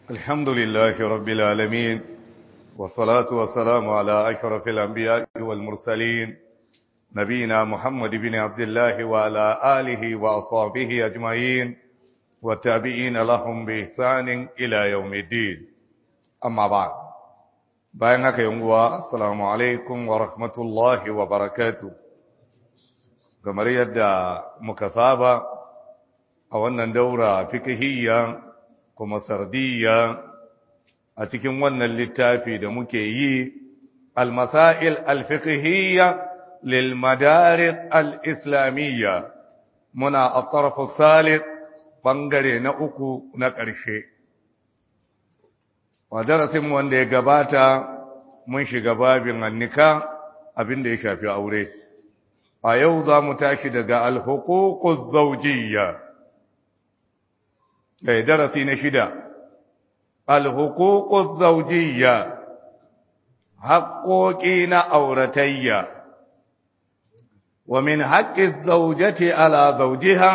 الحمد لله رب العالمين والصلاة والسلام على أشرف الأنبياء والمرسلين نبينا محمد بن عبد الله وعلى آله وأصحابه أجمعين والتابعين لهم بإحسان إلى يوم الدين أما بعد بينك يوم السلام عليكم ورحمة الله وبركاته كما يدى مكثابة أولا دورة فقهية kuma sardiya a cikin wannan littafi da muke yi al-masail al-fiqhiyya lil madaris al-islamiyya muna at-taraf al-thalith bangare na uku na ƙarshe wa darasin wanda ya gabata mun shiga babin annika abinda ya shafi aure a yau za mu tashi daga al-huququz zawjiyya darasi na shida alhuququz zawjiyya haqqoqi na auratayya wa min haqqiz zawjati ala zawjiha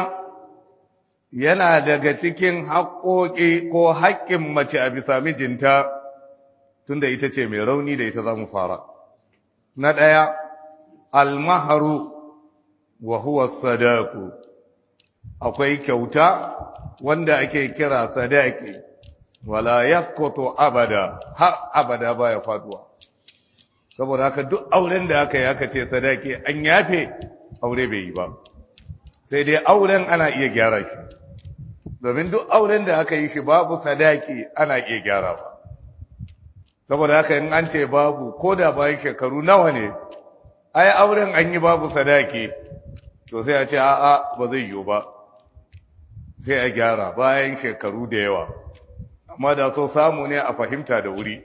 yana daga cikin haƙoƙi ko haƙƙin mace a bisa mijinta tunda ita ce mai rauni da ita zamu fara na ɗaya almahru wa huwa sadaqu akwai kyauta wanda ake kira sadaki wala yasqutu abada har abada baya faduwa saboda haka duk auren da aka yi aka ce sadaki an yafe aure bai yi ba sai dai auren ana iya gyara shi domin duk auren da aka yi shi babu sadaki ana iya gyara ba saboda haka in an ce babu ko da bayan shekaru nawa ne ai auren an yi babu sadaki to sai a ce a'a ba zai yiwu ba sai a gyara bayan shekaru da yawa amma da so samu ne a fahimta da wuri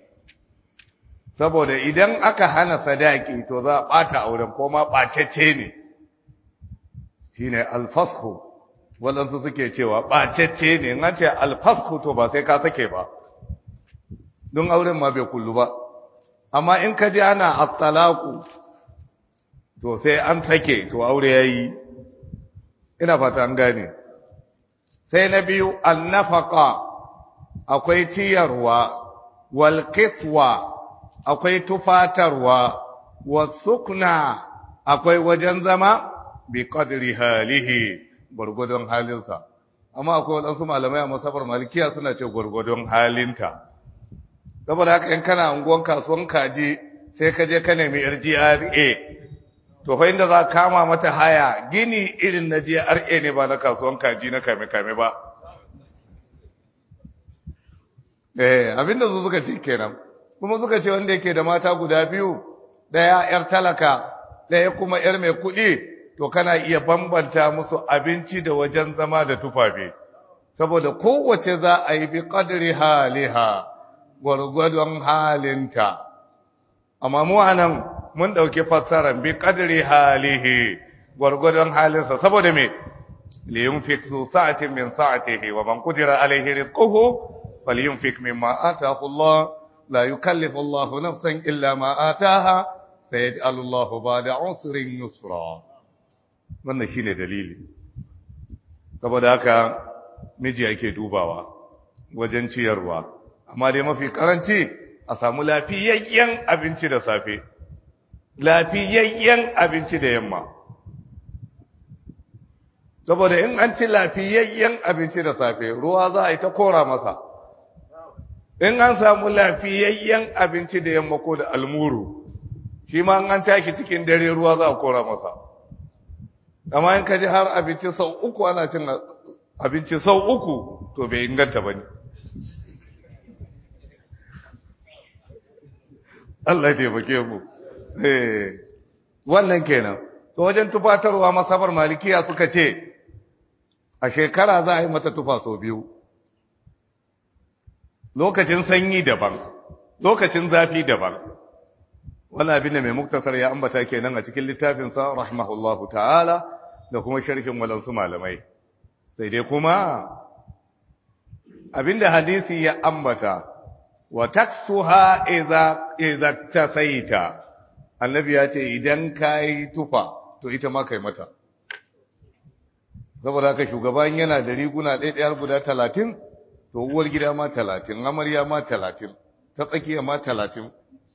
saboda idan aka hana sadaki to za a ɓata auren ko ma ɓacecce ne shine alfashu waɗansu suke cewa ɓacecce ne in an ce alfashu to ba sai ka sake ba don auren ma bai kullu ba amma in ka ji ana at-talaqu to sai an sake to aure yayi ina fata an gane sai na biyu annafaka akwai ciyarwa wal kiswa akwai tufatarwa wasukna akwai wajen zama bi qadri halihi gurgudun halinsa amma akwai wadansu malamai a masabar malikiya suna ce gurgudun halinta saboda haka in kana unguwan kasuwan kaji sai ka je ka nemi GRA to fa inda za kama mata haya gini irin na GRA ne ba na kasuwan kaji na kame-kame ba abinda su suka ce kenan kuma suka ce wanda yake da mata guda biyu daya yar talaka daya kuma yar mai kuɗi to kana iya bambanta musu abinci da wajen zama da tufafi saboda kowace za a yi bi qadri haliha gwargwadon halinta amma mu anan mun dauke fassarar bi qadri halihi gurgudun halinsa saboda me li yunfik zu sa'atin min sa'atihi wa man qadira alayhi rizquhu falyunfik mimma ataahu Allah la yukallifu Allah nafsan illa ma ataaha sayaj'alu Allah ba'da 'usrin yusra wannan shine dalili saboda haka miji yake dubawa wajen ciyarwa amma dai mafi karanci a samu lafiyayyen abinci da safe lafiyayyen abinci da yamma saboda in an ci lafiyayyen abinci da safe ruwa za a yi ta kora masa in an samu lafiyayyen abinci da yamma ko da almuru shi ma an tashi cikin dare ruwa za a kora masa amma in ka ji har abinci sau uku ana cin abinci sau uku to bai inganta ba ne Allah ya taimake mu wannan kenan to wajen tufatarwa masabar malikiya suka ce a shekara za a yi mata tufa sau biyu lokacin sanyi daban lokacin zafi daban wannan abin da mai muktasar ya ambata kenan a cikin littafinsa rahimahullahu ta'ala da kuma sharhin walansu malamai sai dai kuma abinda hadisi ya ambata wa taksuha idza tasaita annabi ya ce idan kai tufa to ita ma kai mata saboda haka shugaban yana da riguna ɗaya guda 30 to uwar gida ma 30, amarya ma 30, ta tsakiya ma 30.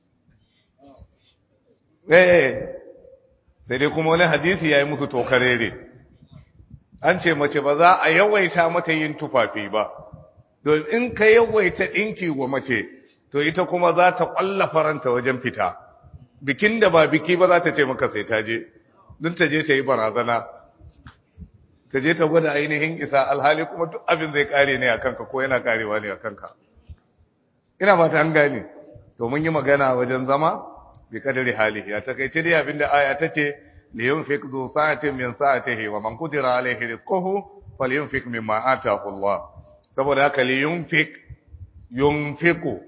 Sai dai kuma wani hadisi ya yi musu tokarere. An ce mace ba za a yawaita mata yin tufafi ba, don in ka yawaita ɗinki wa mace, to ita kuma za ta ƙwalla faranta wajen fita. Bikin da ba biki ba za ta ce maka sai ta je, don ta je ta yi barazana, ta je ta gwada ainihin isa alhali kuma duk abin zai kare ne a kanka ko yana karewa ne a kanka. Ina ba ta an gane, to mun yi magana wajen zama bi kadari halihi. A takaice dai abin da aya ta ce, li yunfiq zu sa'atin min sa'atihi wa man qudira alayhi rizquhu falyunfiq mimma ataahu Allah. Saboda haka li yunfiqu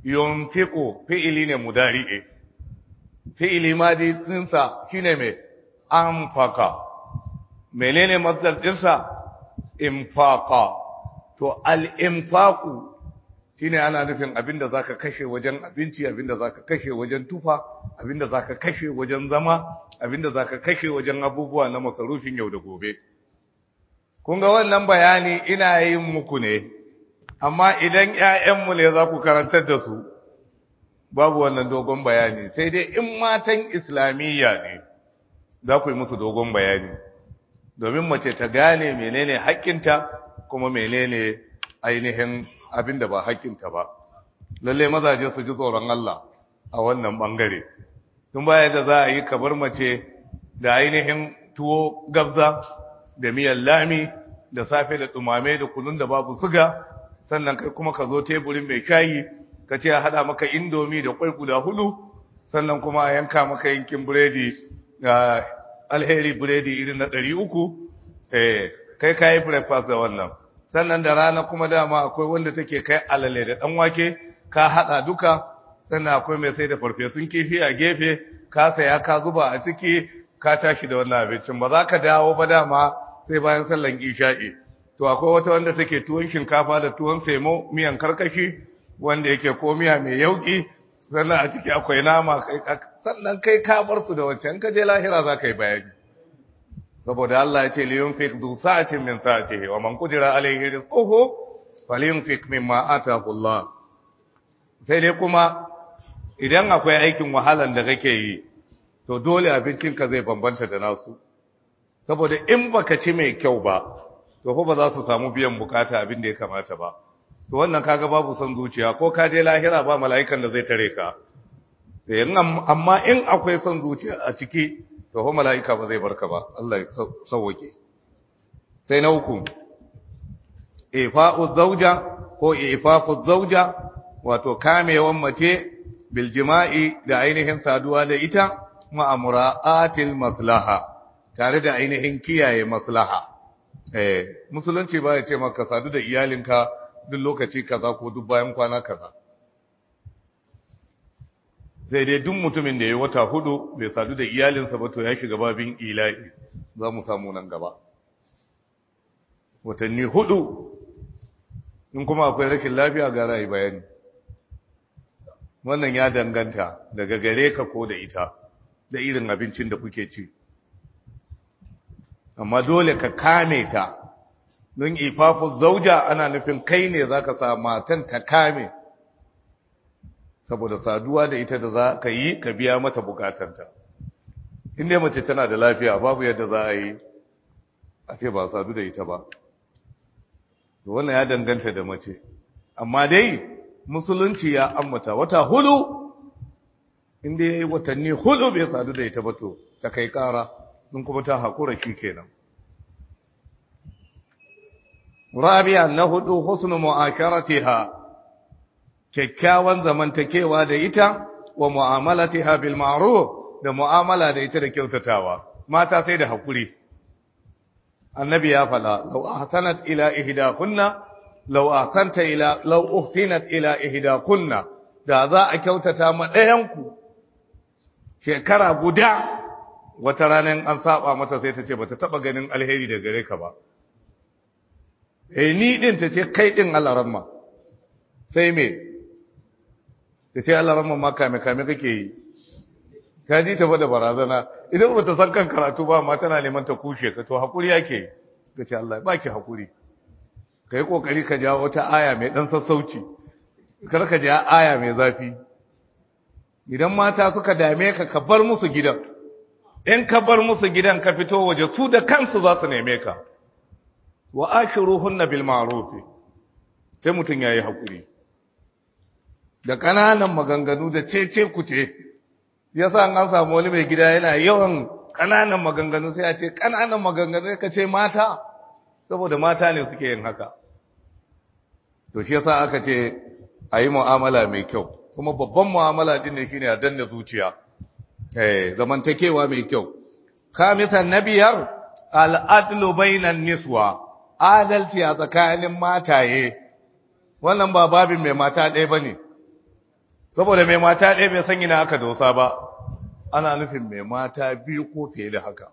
fi'ili ne mudari'i. Fi'ili madi dinsa shine mai anfaqa. Menene masdar dinsa? Infaqa. To al-infaqu shine ana nufin abinda zaka kashe wajen abinci, abinda zaka kashe wajen tufa, abinda zaka kashe wajen zama, abinda zaka kashe wajen abubuwa na masarufin yau da gobe. Kun ga wannan bayani ina yin muku ne, amma idan ƴaƴanmu ne za ku karantar da su, babu wannan dogon bayani, sai dai in matan islamiyya ne za ku yi musu dogon bayani, domin mace ta gane menene haƙƙinta kuma menene ainihin abin da ba haƙƙinta ba. Lalle mazaje su ji tsoron Allah a wannan ɓangare. Tun baya da za a yi kabar mace da ainihin tuwo gabza da miyan lami da safe da ɗumame da kunun da babu suga, sannan kai kuma ka zo teburin mai shayi ka ce a haɗa maka indomi da kwai guda 4, sannan kuma a yanka maka yankin biredi, alheri biredi irin na 300, kai ka yi breakfast da wannan. Sannan da rana kuma dama akwai wanda take kai alale da ɗan wake, ka haɗa duka, sannan akwai mai sai da farfesun kifi a gefe, ka saya ka zuba a ciki, ka tashi da wannan abincin. Ba za ka dawo ba dama sai bayan sallan isha'i. To akwai wata wanda take tuwon shinkafa da tuwon semo, miyan karkashi, wanda yake ko miya mai yauki, sannan a ciki akwai nama, sannan kai ka bar su da wancan, ka je lahira za ka yi bayani. Saboda Allah ya ce li yunfiq du sa'atin min sa'atihi wa man qudira alayhi rizquhu falyunfiq mimma ataahu Allah. Sai dai kuma idan akwai aikin wahalan da kake yi, to dole abincinka zai bambanta da nasu. Saboda in baka ci mai kyau ba, to fa ba za su samu biyan bukata abin da ya kamata ba. To wannan kaga babu son zuciya, ko ka je lahira ba mala'ikan da zai tare ka. Amma in akwai son zuciya a ciki, to fa mala'ika ba zai barka ba. Allah ya sauwake. Sai na uku, ifa'u zauja ko ifafu zauja, wato kamewan mace bil jima'i da ainihin saduwa da ita ma'amura'atil maslaha, tare da ainihin kiyaye maslaha. Musulunci ba ya ce maka sadu da iyalinka duk lokaci kaza ko duk bayan kwana kaza. Sai dai duk mutumin da ya wata 4 bai sadu da iyalinsa ba, to ya shiga babin ila'i, za mu samu nan gaba. Watanni 4, in kuma akwai rashin lafiya ga ra'ayi bayani. Wannan ya danganta daga gare ka ko da ita, da irin abincin da kuke ci. Amma dole ka kame ta, don ifafu zauja ana nufin kai ne za ka sa matan ta kame, saboda saduwa da ita da za ka yi ka biya mata bukatanta. Inda mace tana da lafiya babu yadda za a yi a ce ba sadu da ita ba. Wannan ya danganta da mace. Amma dai musulunci ya ammata wata 4, inda ya yi watanni 4 bai sadu da ita ba, to ta kai kara, in kuma ta haƙura shi kenan. Rabi'a na 4, husnu mu'asharatiha, kyakkyawan zamantakewa da ita, wa mu'amalatiha bil ma'ruf, da mu'amala da ita da kyautatawa. Mata sai da haƙuri. Annabi ya faɗa, law ahsanat ila ihdakunna law uhsinat ila ihdakunna, da za a kyautata ma ɗayanku shekara guda, wata ranar an saba mata sai ta ce bata taba ganin alheri da gare ka ba. Ni din ta ce kai din alaramma, sai me ta ce alaramma ma kame kake yi, ka ji ta da barazana. Idan bata san kan karatu ba ma tana neman ta kushe ka, to hakuri yake ka ce Allah ba ki hakuri, kai kokari ka jawo wata aya mai dan sassauci kar ka ja aya mai zafi idan mata suka dame ka ka bar musu gidan in ka bar musu gidan ka fito waje su da kansu za su neme ka wa ashiruhunna bil ma'ruf sai mutun yayi hakuri da kananan maganganu da cece kuce yasa an samu wani mai gida yana yawan kananan maganganu sai a ce kananan maganganu ka ce mata saboda mata ne suke yin haka to shi yasa aka ce ayi mu'amala mai kyau kuma babban mu'amala din ne shine a danna zuciya zamantakewa mai kyau kamisan nabiyar al'adlu bainan niswa adalci a tsakanin mataye wannan ba babin mai mata ɗaya bane saboda mai mata ɗaya bai san ina aka dosa ba ana nufin mai mata biyu ko fiye da haka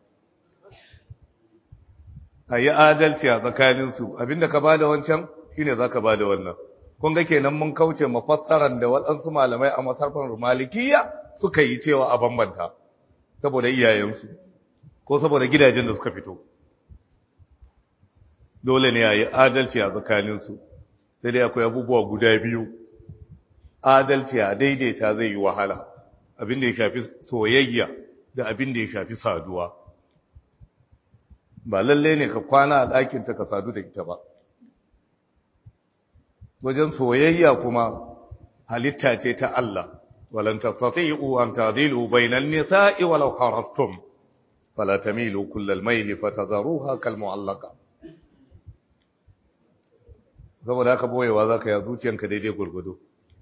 ayi adalci a tsakaninsu abinda ka bada wancan shine zaka bada wannan kun ga kenan mun kauce mafassaran da waɗansu malamai a masarfan malikiya suka yi cewa a bambanta saboda iyayensu ko saboda gidajen da suka fito dole ne a yi adalci a tsakaninsu sai dai akwai abubuwa guda biyu adalci a daidaita zai yi wahala abin da ya shafi soyayya da abin da ya shafi saduwa ba lalle ne ka kwana a ɗakinta ka sadu da ita ba wajen soyayya kuma halitta ce ta Allah walan tastati'u an tadilu bainal nisa'i walau harastum fala tamilu kullal mayli fatadharuha kal mu'allaqa saboda haka boyewa zaka ya zuciyanka daidai gurgudu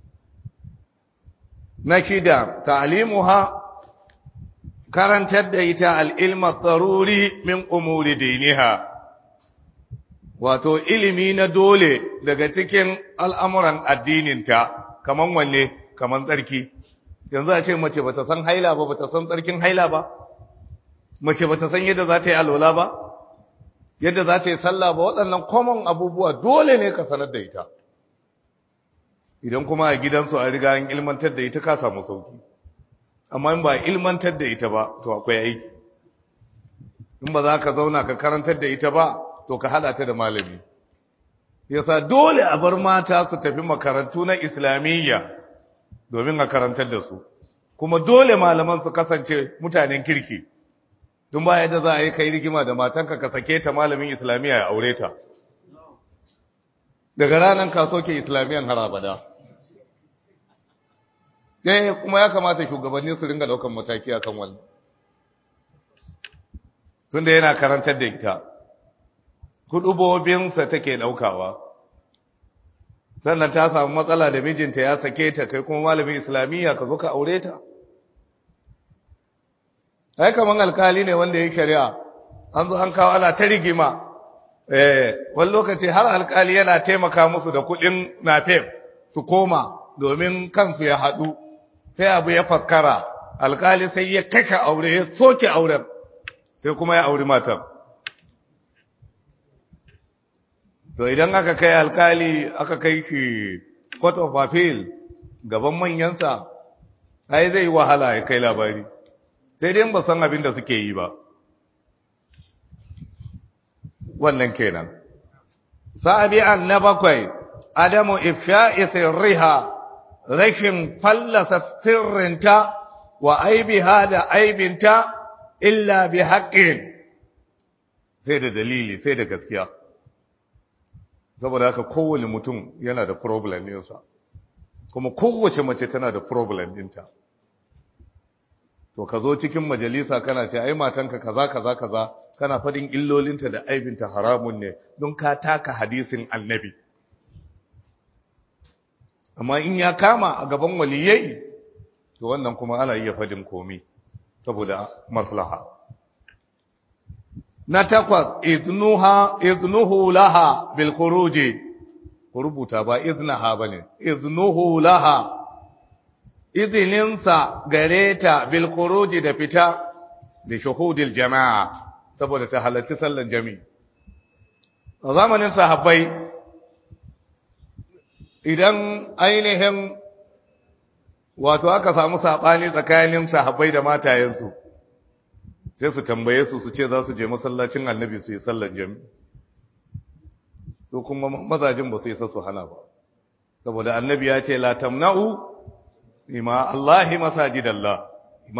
na shida ta'limuha karantar da ita al-ilma daruri min umuri diniha wato ilimi na dole daga cikin al'amuran addininta kaman wanne kaman tsarki yanzu a ce mace bata san haila ba bata san tsarkin haila ba mace bata san yadda za ta yi alwala ba yadda za ta yi sallah ba waɗannan common abubuwa dole ne ka sanar da ita idan kuma a gidansu a riga an ilmantar da ita ka samu sauki amma in ba ilmantar da ita ba to akwai aiki in ba za ka zauna ka karantar da ita ba to ka hada ta da malami yasa dole a bar mata su tafi makarantu na islamiyya domin a karantar da su kuma dole malaman su kasance mutanen kirki tun ba yadda za a yi kai rigima da matanka ka sake ta malamin islamiyya ya aure ta daga ranar ka soke islamiyyan har abada kuma ya kamata shugabanni su ringa daukan mataki akan wannan tunda yana karantar da ita hudubobinsa take daukawa sannan ta samu matsala da mijinta ya sake ta kai kuma malamin islamiyya ka zo ka aure ta ai kaman alkali ne wanda yake shari'a an zo an kawo ana ta rigima wani lokaci har alkali yana taimaka musu da kuɗin nafef su koma domin kansu ya haɗu sai abu ya faskara alkali sai ya kashe aure ya soke auren sai kuma ya auri matan to idan aka kai alkali aka kai shi court of appeal gaban manyansa ai zai wahala ya kai labari sai dai ba san abin da suke yi ba wannan kenan sabi'an na bakwai adamu ifsha'i sirriha rashin fallasa sirrinta wa aibiha da aibinta illa bi haqqin sai da dalili sai da gaskiya saboda haka kowane mutum yana da problem ɗinsa kuma kowace mace tana da problem ɗinta to ka zo cikin majalisa kana ce ai matanka kaza kaza kaza kana fadin illolinta da aibinta haramun ne don ka taka hadisin annabi amma in ya kama a gaban waliyai to wannan kuma ana iya fadin komai saboda maslaha na takwas iznuhu laha bil khuruji ku rubuta ba iznaha bane iznuhu laha izininsa gareta bil khuruji da fita da shuhudil jama'a saboda ta halarci sallan jami'i a zamanin sahabbai idan ainihin wato aka samu sabani tsakanin sahabbai da matayensu sai su tambaye su ce za su je masallacin annabi su yi sallan jami'i su kuma mazajin ba su isa su hana ba saboda annabi ya ce la tamna'u ima Allahi masajidallah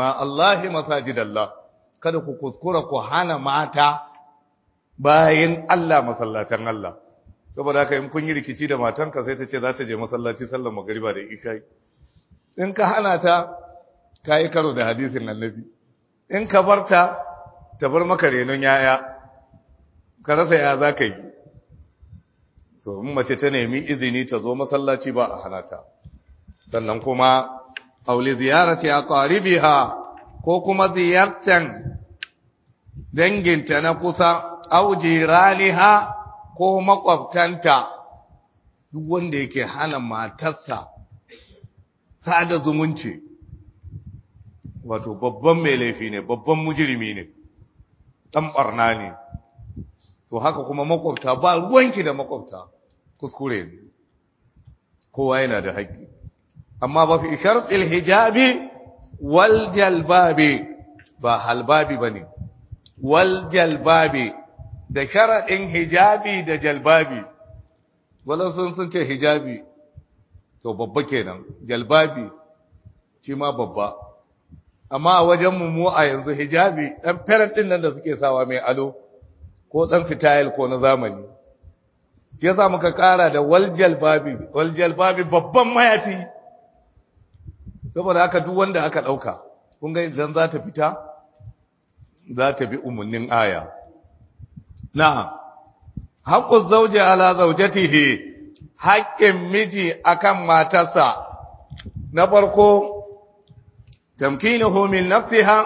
kada ku kuskura ku hana mata bayin Allah masallatan Allah saboda haka in kun yi rikici da matanka sai ta ce za ta je masallaci sallar magriba da isha in ka hana ta kai karo da hadisin annabi in ka barta ta bar maka renon yaya ka rasa ya za ka yi to in mace ta nemi izini ta zo masallaci ba a hana ta sannan kuma auli ziyarati aqaribiha ko kuma ziyartan danginta na kusa au jiraniha ko makwabtanta duk wanda yake hana matarsa sada zumunci wato babban mai laifi ne babban mujrimi ne dan barna ne to haka kuma makwabta ba ruwanki da makwabta kuskure ne kowa yana da haƙƙi amma ba fi shartil hijabi wal jalbabi ba halbabi bane wal jalbabi da sharadin hijabi da jalbabi wala sun ce hijabi to babba kenan jalbabi shi ma babba amma a wajen mu a yanzu hijabi dan parent din nan da suke sawa mai ado ko dan style ko na zamani yasa muka kara da wal jalbabi babban mayafi saboda haka duk wanda aka dauka kun ga idan za ta fita za ta bi umarnin aya na'am haqqu zawji ala zawjatihi haqqin miji akan matarsa na farko tamkinuhu min nafsiha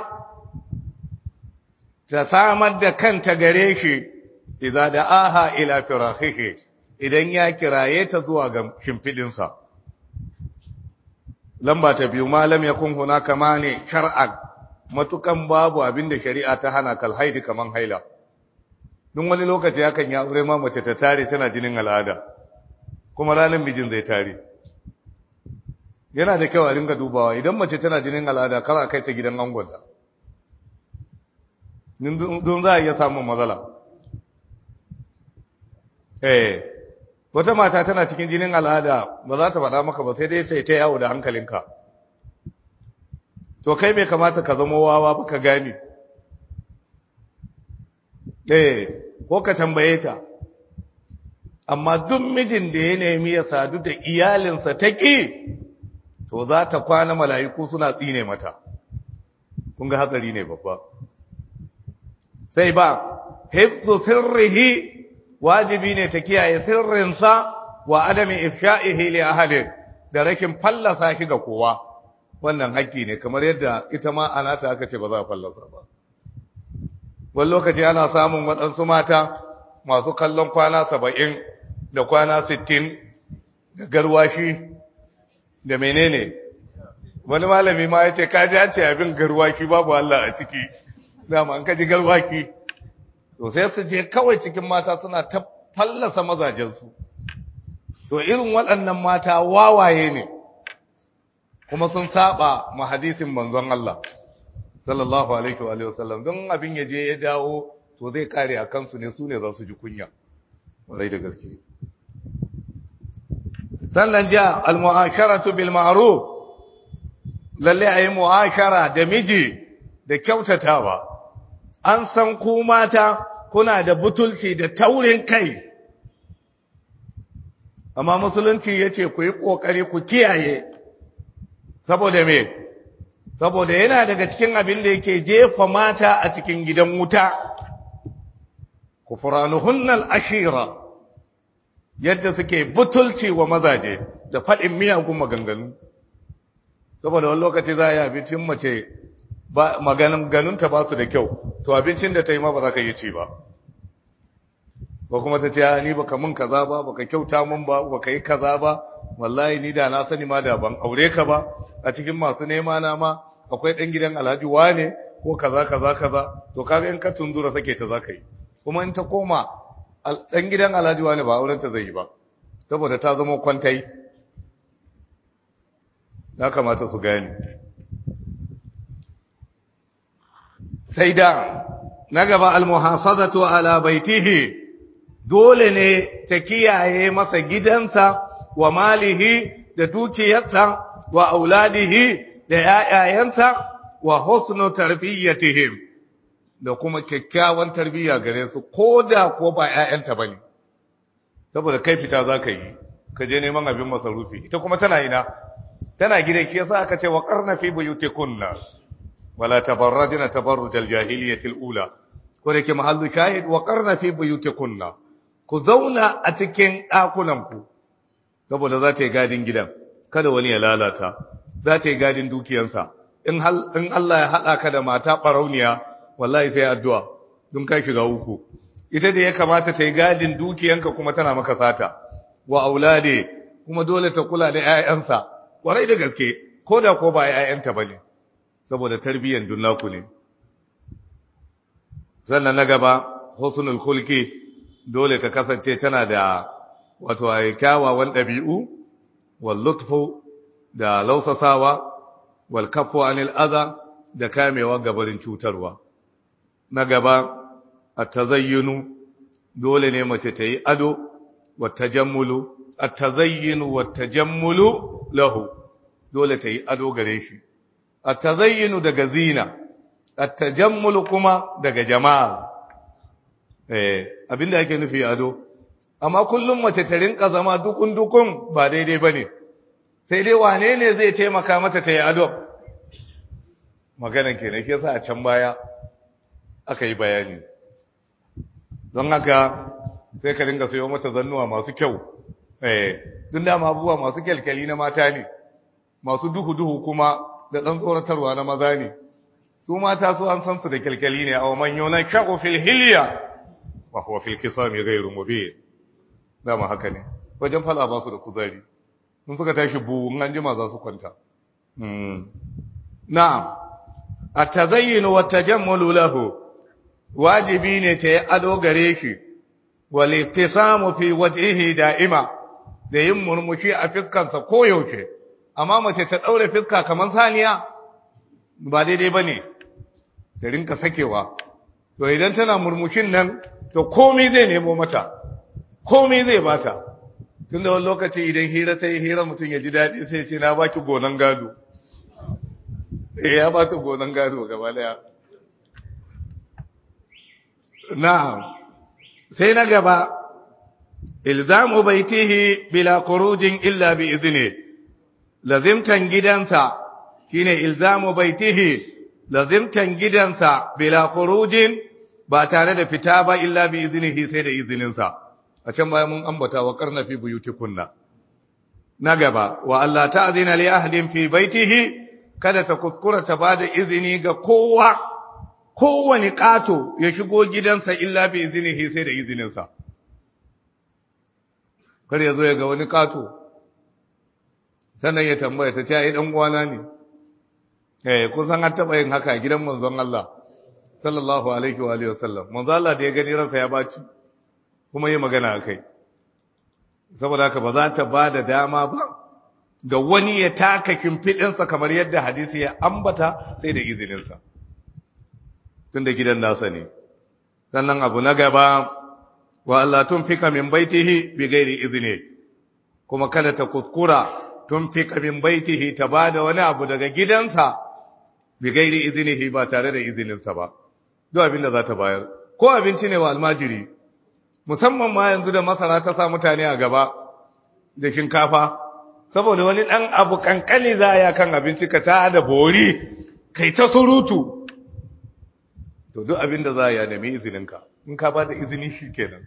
ta samar da kanta gare shi idan da'aha ila firahihi idan ya kiraye ta zuwa ga shimfidinsa lamba ta biyu malam yakun hunaka mani shar'an matukan babu abinda shari'a ta hana kal haidi kaman haila duk wani lokaci hakan ya aure ma mace ta tare tana jinin al'ada kuma ranar mijin zai tare yana da kyau a ringa dubawa idan mace tana jinin al'ada kar a kai ta gidan angonta don za a iya samun matsala wata mata tana cikin jinin al'ada ba za ta faɗa maka ba sai dai sai ta yawo da hankalinka to kai bai kamata ka zama wawa ba ka gane ko ka tambaye ta amma duk mijin da ya nemi ya sadu da iyalinsa ta ƙi to za ta kwana mala'iku suna tsine mata kun ga hatsari ne babba sai ba hifzu sirrihi wajibi ne ta kiyaye sirrinsa wa adami ifsha'ihi li ahli da rakin fallasa shi ga kowa wannan haƙƙi ne kamar yadda ita ma anata aka ce ba za a fallasa ba wani lokaci ana samun waɗansu mata masu kallon kwana 70 da kwana 60 da garwashi da menene wani malami ma ya ce kaji an ce abin garwashi babu Allah a ciki dama an kaji garwashi to sai su je kawai cikin mata suna ta fallasa mazajensu to irin waɗannan mata wawaye ne kuma sun saba ma hadisin manzon Allah sallallahu alaihi wa sallam don abin ya je ya dawo to zai kare a kansu ne su ne za su ji kunya wallahi da gaske sannan ja al-mu'asharatu bil ma'ruf lalle ayi mu'ashara da miji da kyautatawa an san ku mata kuna da butulci da taurin kai amma musulunci yace ku yi kokari ku kiyaye saboda me saboda yana daga cikin abin da yake jefa mata a cikin gidan wuta kufranuhunnal ashira yadda suke butulci wa mazaje da faɗin miyagun maganganu saboda wani lokaci za a yi abincin mace maganganunta ba su da kyau to abincin da ta yi ma ba za ka yi ci ba ba kuma ta ce ni baka mun kaza ba baka kyauta mun ba baka yi kaza ba wallahi ni da na sani ma da ban aure ka ba a cikin masu nema na ma akwai ɗan gidan alhaji wane ko kaza kaza kaza to kaga in ka tundura sake ta za ka yi kuma in ta koma ɗan gidan alhaji wane ba auren ta zai yi ba saboda ta zama kwantai ya kamata su gane sai da na gaba almuhafazatu ala baitihi dole ne ta kiyaye masa gidansa wa malihi da dukiyarsa wa auladihi da ‘ya'yayensa wa husnu tarbiyyatihim da kuma kyakkyawan tarbiyya gare su ko da ko ba ‘ya'yanta ba ne, saboda kai fita za ka yi, ka je neman abin masarufi, ita kuma tana ina, tana gida ke sa aka ce wa ƙarna fi buyute kunna, wala tabarrajina tabarrujal jahiliyatil ula, ko da ke mahallu shahid wa ƙarna fi buyute kunna, ku zauna a cikin ɗakunanku, saboda za ta yi gadin gidan, kada wani ya lalata, za ta yi gadin dukiyansa, in Allah ya haɗa ka da mata ɓarauniya, wallahi sai addu'a, don ka shiga uku. Ita da ya kamata ta yi gadin dukiyanka kuma tana maka sata, wa aulade kuma dole ta kula da ‘ya'yansa, ƙwarai da gaske, ko da ko ba ‘ya'yanta ba ne, saboda tarbiyyan dunnaku ne. Sannan na gaba, husnul khulqi dole ta kasance tana da wato kyawawan ɗabi'u, wal lutfu da lausasawa, wal kafu anil adha da kamewa gabarin cutarwa. Na gaba, at-tazayyunu dole ne mace ta yi ado, wat-tajammulu, at-tazayyunu wat-tajammulu lahu dole ta yi ado gare shi. At-tazayyunu daga zina, at-tajammulu kuma daga jama'a. Abinda yake nufi ado. Amma kullum mace ta rinka zama dukun-dukun ba daidai bane. Sai dai wane ne zai taimaka mata ta yi ado? Maganan kenan ke sa a can baya aka yi bayani. Don haka sai ka ringa sayo mata zannuwa masu kyau. Dun da abubuwa masu kyalkyali na mata ne, masu duhu-duhu kuma da ɗan tsoratarwa na maza ne. Su mata su an san su da kyalkyali ne, a man yona sha'u fil hilya, wa huwa fil kisami ghayru mubin. Dama haka ne, wajen fala ba su da kuzari. Sun suka tashi buhun an jima za su kwanta. Na'am, at-tazayyun wa tajammulu lahu wajibi ne ta yi ado gare shi, wal ibtisamu fi wajhihi da'ima da yin murmushi a fiskansa koyaushe. Amma mace ta daure fiska kamar saniya ba daidai bane, ta rinka sakewa. To idan tana murmushin nan, to komai zai nemo mata, komai zai bata. Tunda wani lokaci idan hira ta yi hira mutum ya ji daɗi sai ce na baki gonan gado. Ya ba ta gonan gado gaba daya. Na'am. Sai na gaba, ilzamu baitihi bila khurujin illa bi izni. Lazimtan gidansa shine ilzamu baitihi, lazimtan gidansa bila khurujin ba tare da fita ba illa bi iznihi sai da izininsa. A can baya mun ambata wa karna fi buyutikunna. Na gaba, wa Allah ta'zina li ahdin fi baitihi, kada ta kuskura ta bada izini ga kowane ƙato ya shigo gidansa illa bi izinihi sai da izininsa. Kar ya zo ya ga wani ƙato, sannan ya tambaya ta ce ai dan uwana ne. Kun san an taɓa yin haka a gidan manzon Allah sallallahu alaihi wa alihi wasallam. Manzon Allah da ya gani ransa ya baci kuma yi magana akai. Saboda haka ba za ta ba da dama ba ga wani ya taka kimfidinsa kamar yadda hadisi ya ambata sai da izininsa. Tunda gidan nasa ne. Sannan abu na gaba, wa Allah tunfika min baitihi bi ghairi izni, kuma kada ta kuskura tunfika min baitihi ta bada wani abu daga gidansa bi ghairi iznihi ba tare da izininsa ba. Duk abin da za ta bayar, ko abinci ne wa almajiri, musamman ma yanzu da masara ta sa mutane a gaba da shinkafa, saboda wani ɗan abu kankani za ya kan abinci ka ta da bori kai ta surutu. To duk abin da za ya nemi izininka, in ka ba da izini shi kenan.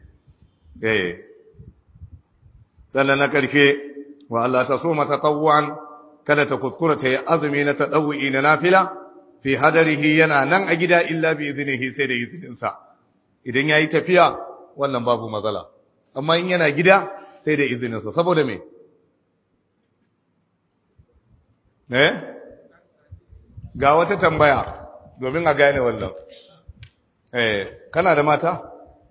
Sannan na ƙarshe, wa Allah ta so mata tawwan, kada ta kuskura ta yi azumi na taɗawu'i na nafila, fi hadarihi yana nan a gida illa bi izinihi sai da izininsa. Idan ya yi tafiya, wannan babu matsala. Amma in yana gida sai da izininsa, saboda me? Ga wata tambaya, domin a gane wannan. Kana da mata?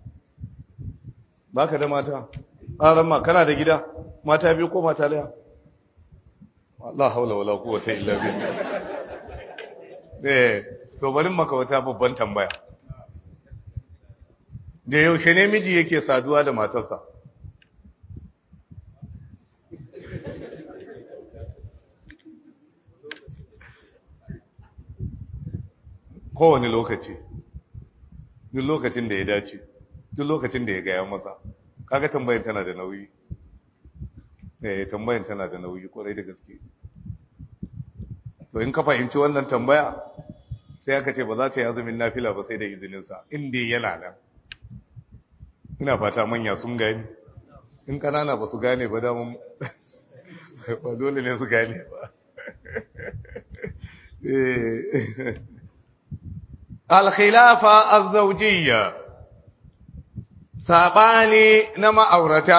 Baka da mata? Aramma, kana da gida? Mata biyu ko mata daya? Allah haula wala quwwata illa billah. To bari maka wata babban tambaya. da yaushe ne miji yake saduwa da matarsa kowane lokaci duk lokacin da ya dace duk lokacin da ya gaya masa kaga tambayan tana da nauyi tambayan tana da nauyi kwarai da gaske to in ka fahimci wannan tambaya sai aka ce ba za ta yi azumin nafila ba sai da izininsa inda yana nan ina fata manya sun gani in kanana ba su gane ba damun ba dole ne su gane ba al-khilafa az-zawjiyya sabani na ma'aurata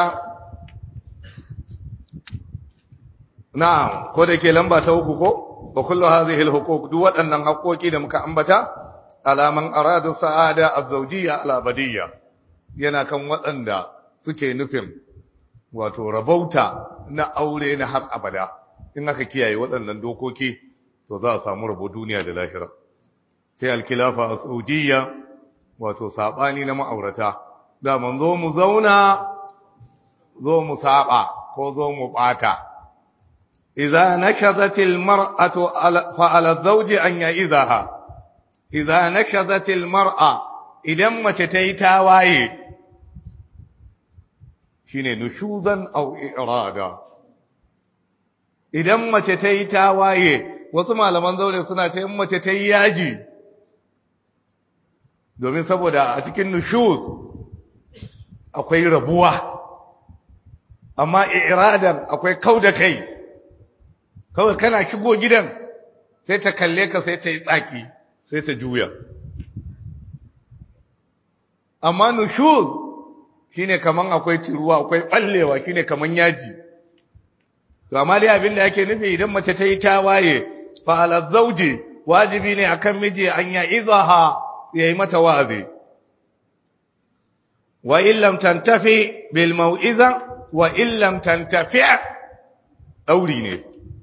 na'am ko da ke lamba ta uku ko wa kullu hadhihi al-huquq duk waɗannan haƙoƙi da muka ambata alaman aradu sa'ada az-zawjiyya al-abadiyya yana kan waɗanda suke nufin wato rabauta na aure na har abada in aka kiyaye waɗannan dokoki to za a samu rabo duniya da lahira sai al-khilafa az-zawjiyya wato sabani na ma'aurata da mun zo mu zauna zo mu saba ko zo mu bata إذا نشزت المرأة فعلى الزوج أن يئذها إذا نشزت المرأة إذا ما تتيتا واي شيني نشوزا أو إرادة إذا ما تتيتا واي وسمع لمن ذولي سنة إما تتياجي domin saboda a cikin nushuz akwai rabuwa amma iradan akwai kauda kai kawai kana shigo gidan sai ta kalle ka sai ta yi tsaki sai ta juya amma nushuz shine kaman akwai ciruwa akwai ballewa shine kaman yaji to amma dai abin da yake nufi idan mace ta yi tawaye fa ala zawji wajibi ne akan miji an ya izaha yayi mata wa'azi wa illam tantafi bil mau'iza wa illam tantafi dauri ne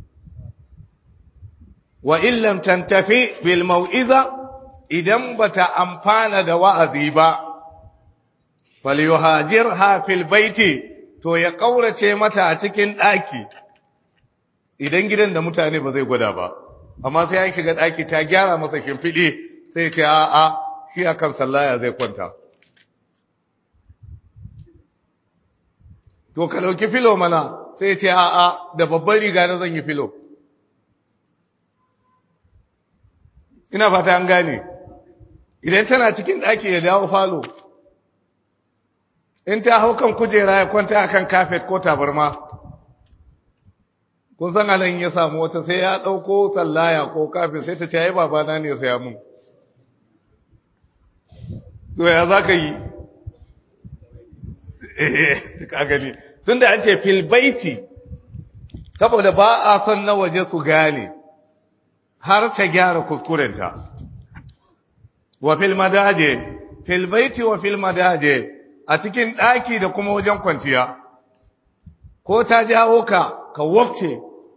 wa illam tantafi bil mau'iza idan bata amfana da wa'azi ba falyuhajirha fil baiti to ya kaurace mata a cikin daki idan gidan da mutane ba zai gwada ba amma sai an shiga daki ta gyara masa shimfidi sai ta a'a shi akan sallaya zai kwanta to ka dauki filo mana sai ta a'a da babbar riga na zan yi filo ina fata an gane idan tana cikin ɗaki ya dawo falo in ta hau kan kujera ya kwanta akan kafet ko tabarma kun san anan ya samu wata sai ya ɗauko sallaya ko kafet sai ta ce ai babana ne ya saya mun to ya za ka yi ka gani tunda an ce fil baiti saboda ba a son na waje su gane har ta gyara kuskurenta wa fil madaje fil baiti wa fil madaje a cikin daki da kuma wajen kwanciya ko ta jawo ka wafce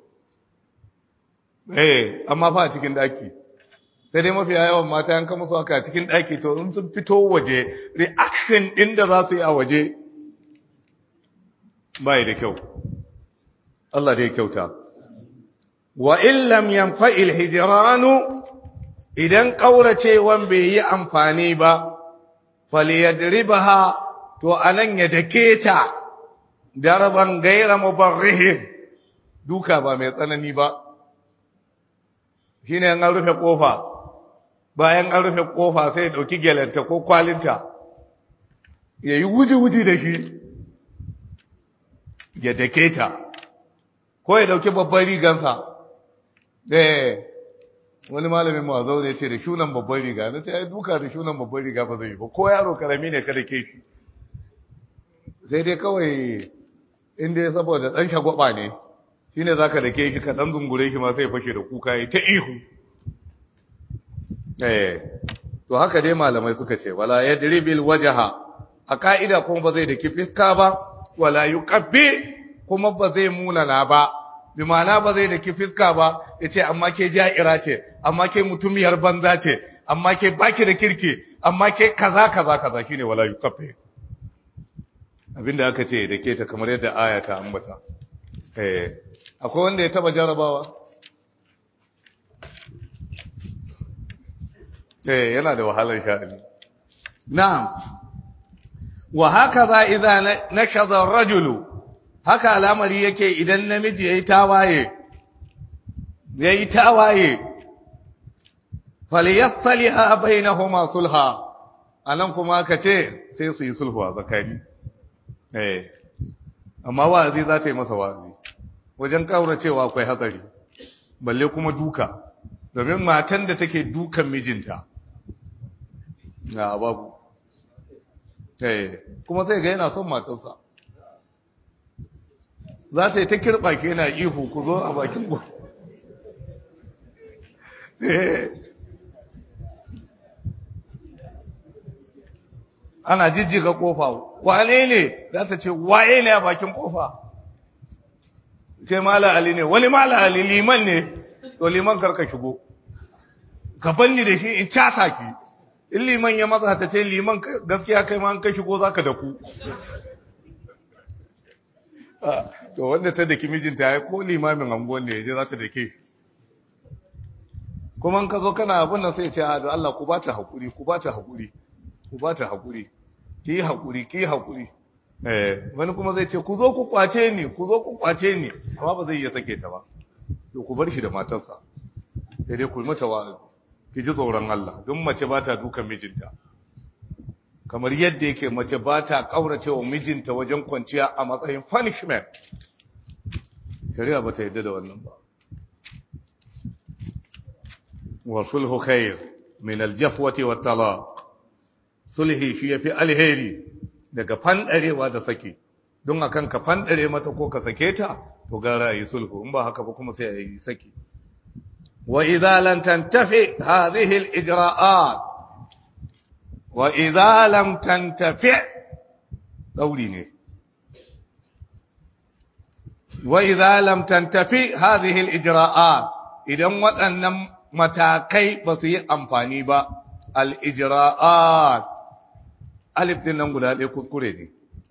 amma fa a cikin daki sai dai mafi yawan mata yanka musu haka a cikin daki to in sun fito waje reaction din da za su yi a waje bai da kyau Allah dai kyauta wa illam yanfa'il hijranu idan kauracewan bai yi amfani ba falyadribaha to anan ya dake ta darban gaira mubarrihin duka ba mai tsanani ba shine an rufe kofa bayan an rufe kofa sai ya dauki gelanta ko kwalinta yayi wuji-wuji da shi ya dake ta ko ya dauki babban rigansa wani malamin ma zaune ce da shunan babban riga na sai duka da shunan babban riga ba zai yi ba ko yaro karami ne kada ke shi sai dai kawai inda ya saboda dan shagwaba ne shine zaka dake shi ka dan zungure shi ma sai fashe da kuka yi ta ihu to haka dai malamai suka ce wala yadribil wajha a ka'ida kuma ba zai daki fiska ba wala yuqabbi kuma ba zai munana ba bi ma'ana ba zai daki fiska ba yace amma ke ja'ira ce amma ke mutumiyar banza ce amma ke baki da kirki amma ke kaza shine wala yukaffir abinda aka ce da ke ta kamar yadda aya ta ambata akwai wanda ya taba jarabawa yana da wahalar sha'ani na'am wa hakaza idza nashadha ar-rajulu haka al'amari yake idan namiji yayi tawaye falyastaliha bainahuma sulha anan kuma aka ce sai su yi sulhu a tsakani amma wa'azi za ta yi masa wa'azi wajen kauracewa akwai hatsari balle kuma duka domin matan da take dukan mijinta na babu kuma sai ga yana son matarsa za ta yi ta kirɓa ke yana ihu ku zo a bakin ku ana jijjiga kofa wane ne za ta ce waye ne a bakin kofa sai mala ali ne wani mala ali liman ne to liman karka shigo ka banni da shi in casa ki in liman ya maza ta ce liman gaskiya kai ma an ka shigo zaka da ku to wanda ta daki mijinta ya ko limamin anguwan ne yaje za ta dake shi kuma in ka zo kana abin nan sai ya ce a da Allah ku ba ta hakuri ki yi hakuri wani kuma zai ce ku zo ku kwace ni amma ba zai iya sake ta ba to ku bar shi da matarsa sai dai ku mata wa'azi ki ji tsoron Allah don mace ba ta dukan mijinta kamar yadda yake mace ba ta kaurace wa mijinta wajen kwanciya a matsayin punishment shari'a ba ta yadda da wannan ba wa sulhu khair min al-jafwati wat talaq sulhi shi yafi alheri daga fandarewa da saki don akan ka fandare mata ko ka sake ta to gara yi sulhu in ba haka ba kuma sai yi saki wa idza lam tantafi hadhihi al-ijra'at wa idza lam tantafi dauri ne wa idza lam tantafi hadhihi al-ijra'at idan waɗannan matakai ba su yi amfani ba al-ijra'at alif din nan guda ɗaya kuskure ne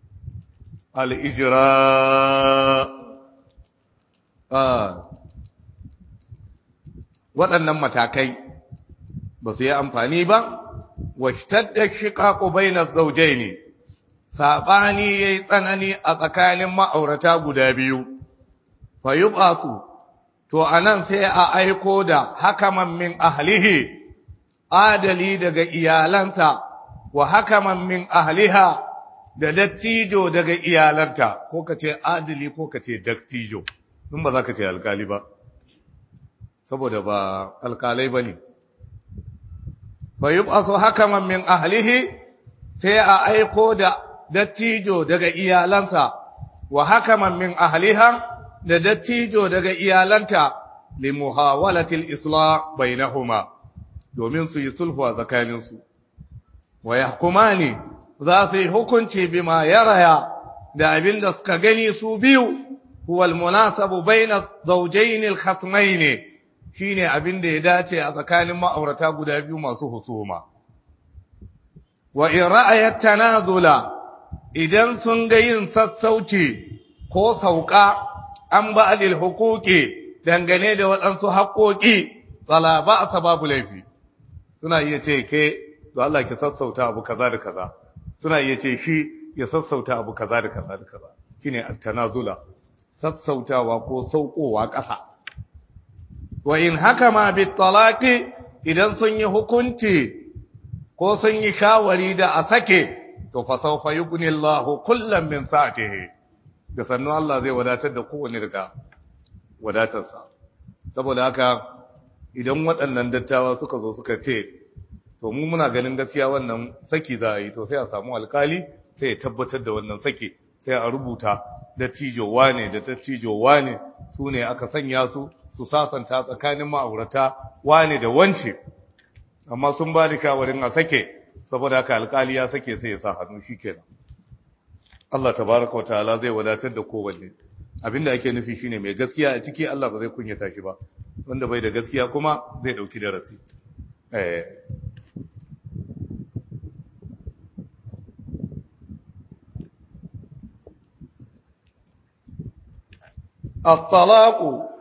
waɗannan matakai ba su yi amfani ba washtadda shiqaqu bayna az-zawjayn sabani yayi tsanani a tsakanin ma'aurata guda biyu fa yubasu to anan sai a aiko da hakaman min ahlihi adali daga iyalansa wa hakaman min ahliha da dattijo daga iyalanta ko kace adali ko kace dattijo dun ba za ka ce alkali ba saboda ba alkalai bane fa yub'asu hakaman min ahlihi sai a aiko da dattijo daga iyalansa wa hakaman min ahliha da dattijo daga iyalanta li muhawalati al-islah bainahuma domin su yi sulhu a tsakaninsu wa yahkumani za su yi hukunci bima yaraya da abin da suka gani su biyu huwa al-munasabu baina zawjayn al-khasmayn shine abin da ya dace a tsakanin ma'aurata guda biyu masu husuma wa in ra'ayat tanazula idan sun ga yin sassauci ko sauka an ba'dil huquqi dangane da waɗansu haƙoƙi fala ba'sa babu laifi suna iya ce ke to Allah ki sassauta abu kaza da kaza suna iya ce shi ya sassauta abu kaza da kaza da kaza shine at-tanazula sassautawa ko saukowa ƙasa wa in hakama bit-talaqi idan sun yi hukunci ko sun yi shawari da a sake to fa sawfa yughni Allahu kullam min sa'atihi da sannu Allah zai wadatar da kowanne daga wadatarsa saboda haka idan waɗannan dattawa suka zo suka ce to mu muna ganin gaskiya wannan saki za a yi to sai a samu alkali sai ya tabbatar da wannan saki sai a rubuta dattijo wane da dattijo wane su ne aka sanya su sasanta tsakanin ma'aurata wane da wance amma sun ba da shawarin a sake saboda haka alkali ya sake sai ya sa hannu shikenan Allah tabaraka wataala zai wadatar da kowanne abinda ake nufi shine mai gaskiya a ciki Allah ba zai kunyata shi ba wanda bai da gaskiya kuma zai dauki darasi at-talaqu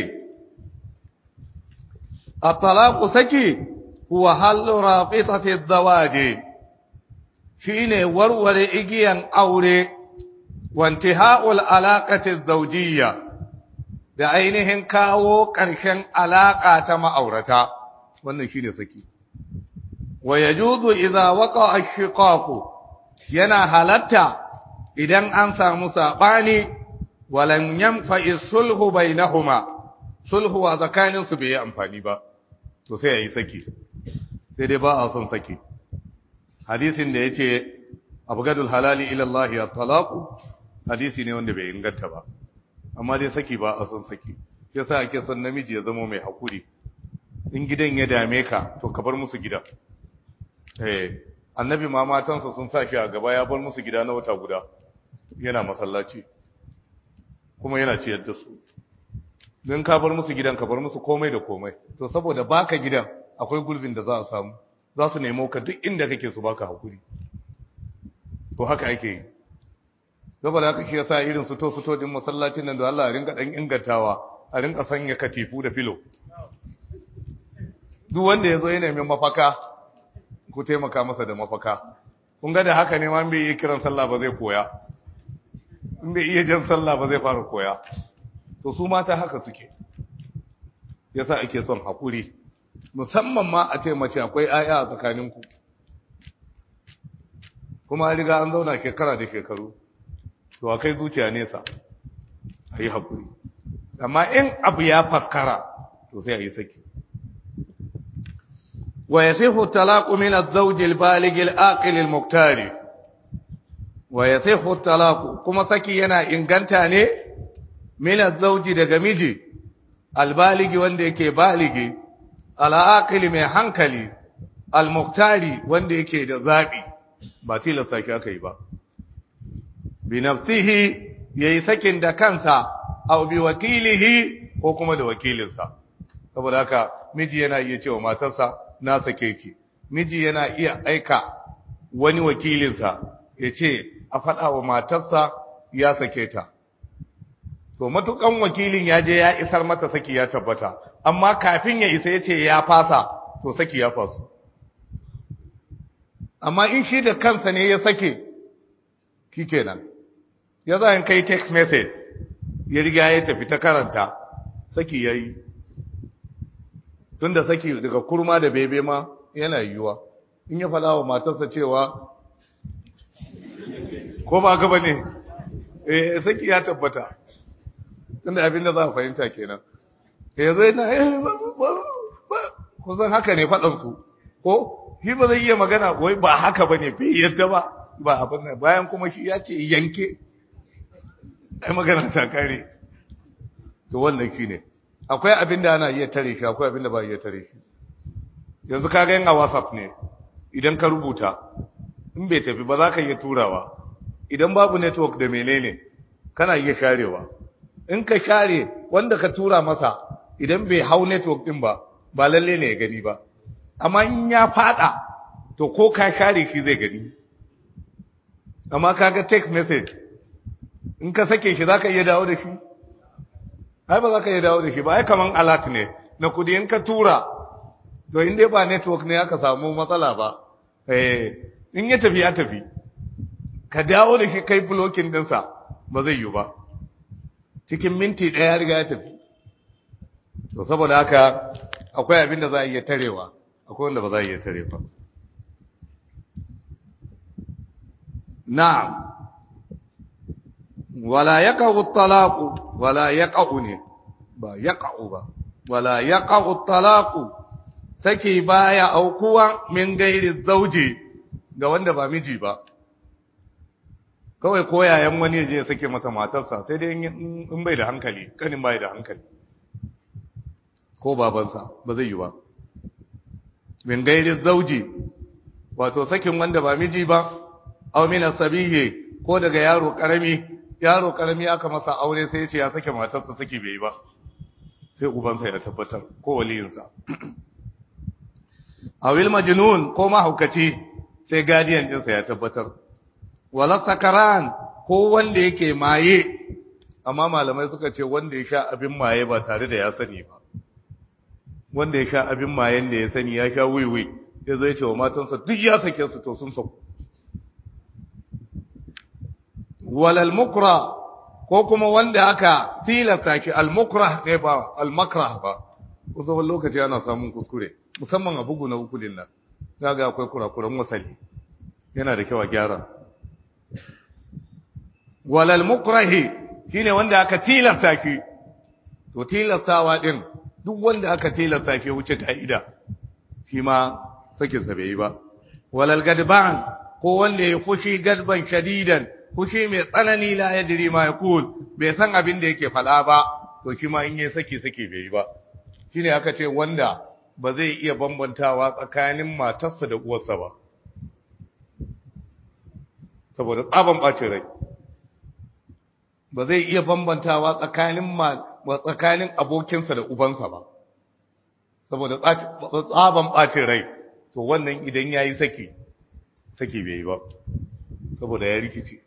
saki huwa hallu rafitati az-zawaji shine warware igiyan aure wa intihaul alaqati az-zawjiyya da ainihin kawo ƙarshen alaka ta ma'aurata wannan shine saki wa yajuzu idza waqa ash-shiqaq yana halatta idan an samu sabani walam yanfa'i sulhu bainahuma sulhu wa zakanin su bai amfani ba to sai yayi saki sai dai ba a son saki hadisin da yace abgadul halali ila Allah at-talaq hadisi ne wanda bai inganta ba amma dai saki ba a son saki sai sa ake son namiji ya zama mai hakuri in gidan ya dame ka to ka bar musu gidan annabi ma matansa sun sa shi a gaba ya bar musu gida na wata guda yana masallaci kuma yana ciyar da su don ka bar musu gidan ka bar musu komai da komai to saboda baka gidan akwai gulbin da za a samu za su nemo ka duk inda kake su baka hakuri to haka ake yi saboda haka shi yasa irin su to din masallacin nan da Allah ya rinka dan ingantawa a rinka sanya katifu da filo duk wanda yazo yana neman mafaka ku taimaka masa da mafaka kun ga da haka ne ma bai yi kiran sallah ba zai koya in bai iya jan sallah ba zai fara koya to su mata haka suke yasa ake son hakuri musamman ma a ce mace akwai aya a tsakaninku kuma an riga an zauna shekara da shekaru to akai zuciya nesa a yi hakuri amma in abu ya faskara to sai a yi saki ويصح الطلاق من الزوج البالغ العاقل المختار ويصح الطلاق كما saki yana inganta ne min az-zawji daga miji al-baligi wanda yake baligi al-aqil mai hankali al-muqtari wanda yake da zabi ba tilasta shi aka yi ba bi nafsihi yayi sakin da kansa aw bi wakilihi ko kuma da wakilinsa saboda haka miji yana iya cewa matarsa na sake ki miji yana iya aika wani wakilinsa ya ce a faɗa wa matarsa ya sake ta to matukan wakilin ya je ya isar mata saki ya tabbata amma kafin ya isa ya ce ya fasa to saki ya fasu amma in shi da kansa ne ya sake kenan ya za in kai text message ya riga ya tafi ta karanta saki ya yi tun da saki daga kurma da bebe ma yana yiwuwa in ya faɗa wa matarsa cewa ko ba gaba ne saki ya tabbata tun da abin da za a fahimta kenan ya zai na kusan haka ne faɗansu ko shi ba zai iya magana wai ba haka ba ne bai yadda ba abin nan bayan kuma shi ya ce yanke ai magana ta kare to wannan shi ne akwai abin da ana iya tare shi akwai abin da ba iya tare shi yanzu ka ga yin a WhatsApp ne idan ka rubuta in bai tafi ba za ka iya turawa idan babu network da menene kana iya sharewa in ka share wanda ka tura masa idan bai hau network din ba lalle ne ya gani ba amma in ya fada to ko ka share shi zai gani amma kaga text message in ka sake shi zaka iya dawo da shi ai ba za ka iya dawo da shi ba ai kaman alert ne na kudi in ka tura to in dai ba network ne aka samu matsala ba in ya tafi ya tafi ka dawo da shi kai blocking dinsa ba zai yi ba cikin minti ɗaya riga ya tafi to saboda haka akwai abin da za a iya tarewa akwai wanda ba za a iya tare ba na'am wala yaqa'u at-talaqu wala yaqa'u ne ba yaqa'u ba wala yaqa'u at-talaqu saki baya aukuwa min gairi zauji ga wanda ba miji ba kawai koyayen wani je ya sake masa matarsa sai dai in bai da hankali kanin bai da hankali ko babansa ba zai yi ba min gairi zauji wato sakin wanda ba miji ba aw min asabiyyi ko daga yaro karami aka masa aure sai ya ce ya sake matarsa saki bai ba sai ubansa ya tabbatar ko waliyinsa awil majnun ko mahaukaci sai guardian ɗinsa ya tabbatar wala sakaran ko wanda yake maye amma malamai suka ce wanda ya sha abin maye ba tare da ya sani ba, wanda ya sha abin mayen da ya sani ya sha wiwi ya zai ce wa matansa duk ya sake su to sun sauku. Walal mukra ko kuma wanda aka tilasta shi, al-mukrah ne ba al-makrah ba, kusa wani lokaci ana samun kuskure musamman a bugu na uku din nan zaga akwai kurakuran wasali, yana da kyau a gyara. Walal mukrahi shine wanda aka tilasta shi, to tilastawa din duk wanda aka tilasta shi wuce ka'ida shi ma sakin sa bai yi ba. Walal gadban ko wanda ya fushi gadban shadidan, fushi mai tsanani la yadri ma yaqul, bai san abin da yake fada ba, to shi ma in yayi saki bai yi ba. Shine aka ce wanda ba zai iya bambantawa tsakanin matarsa da uwarsa ba saboda tsaban bacin rai, ba zai iya bambantawa tsakanin abokinsa da ubansa ba saboda tsaban bacin rai, to wannan idan yayi saki bai yi ba saboda ya rikice.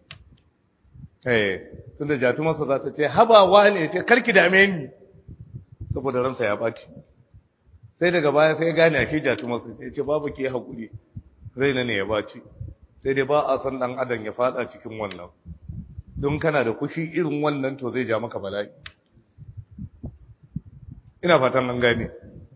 Tunda jatumarsa za ta ce habawa ne, ce karki dame ni saboda ransa ya baci, sai daga baya sai ya gane a shi jatumarsa ya ce babu ke haƙuri, raina ne ya baci. Sai dai ba a san ɗan adam ya fada cikin wannan, don kana da kushi irin wannan to zai ja maka bala'i. Ina fatan an gane,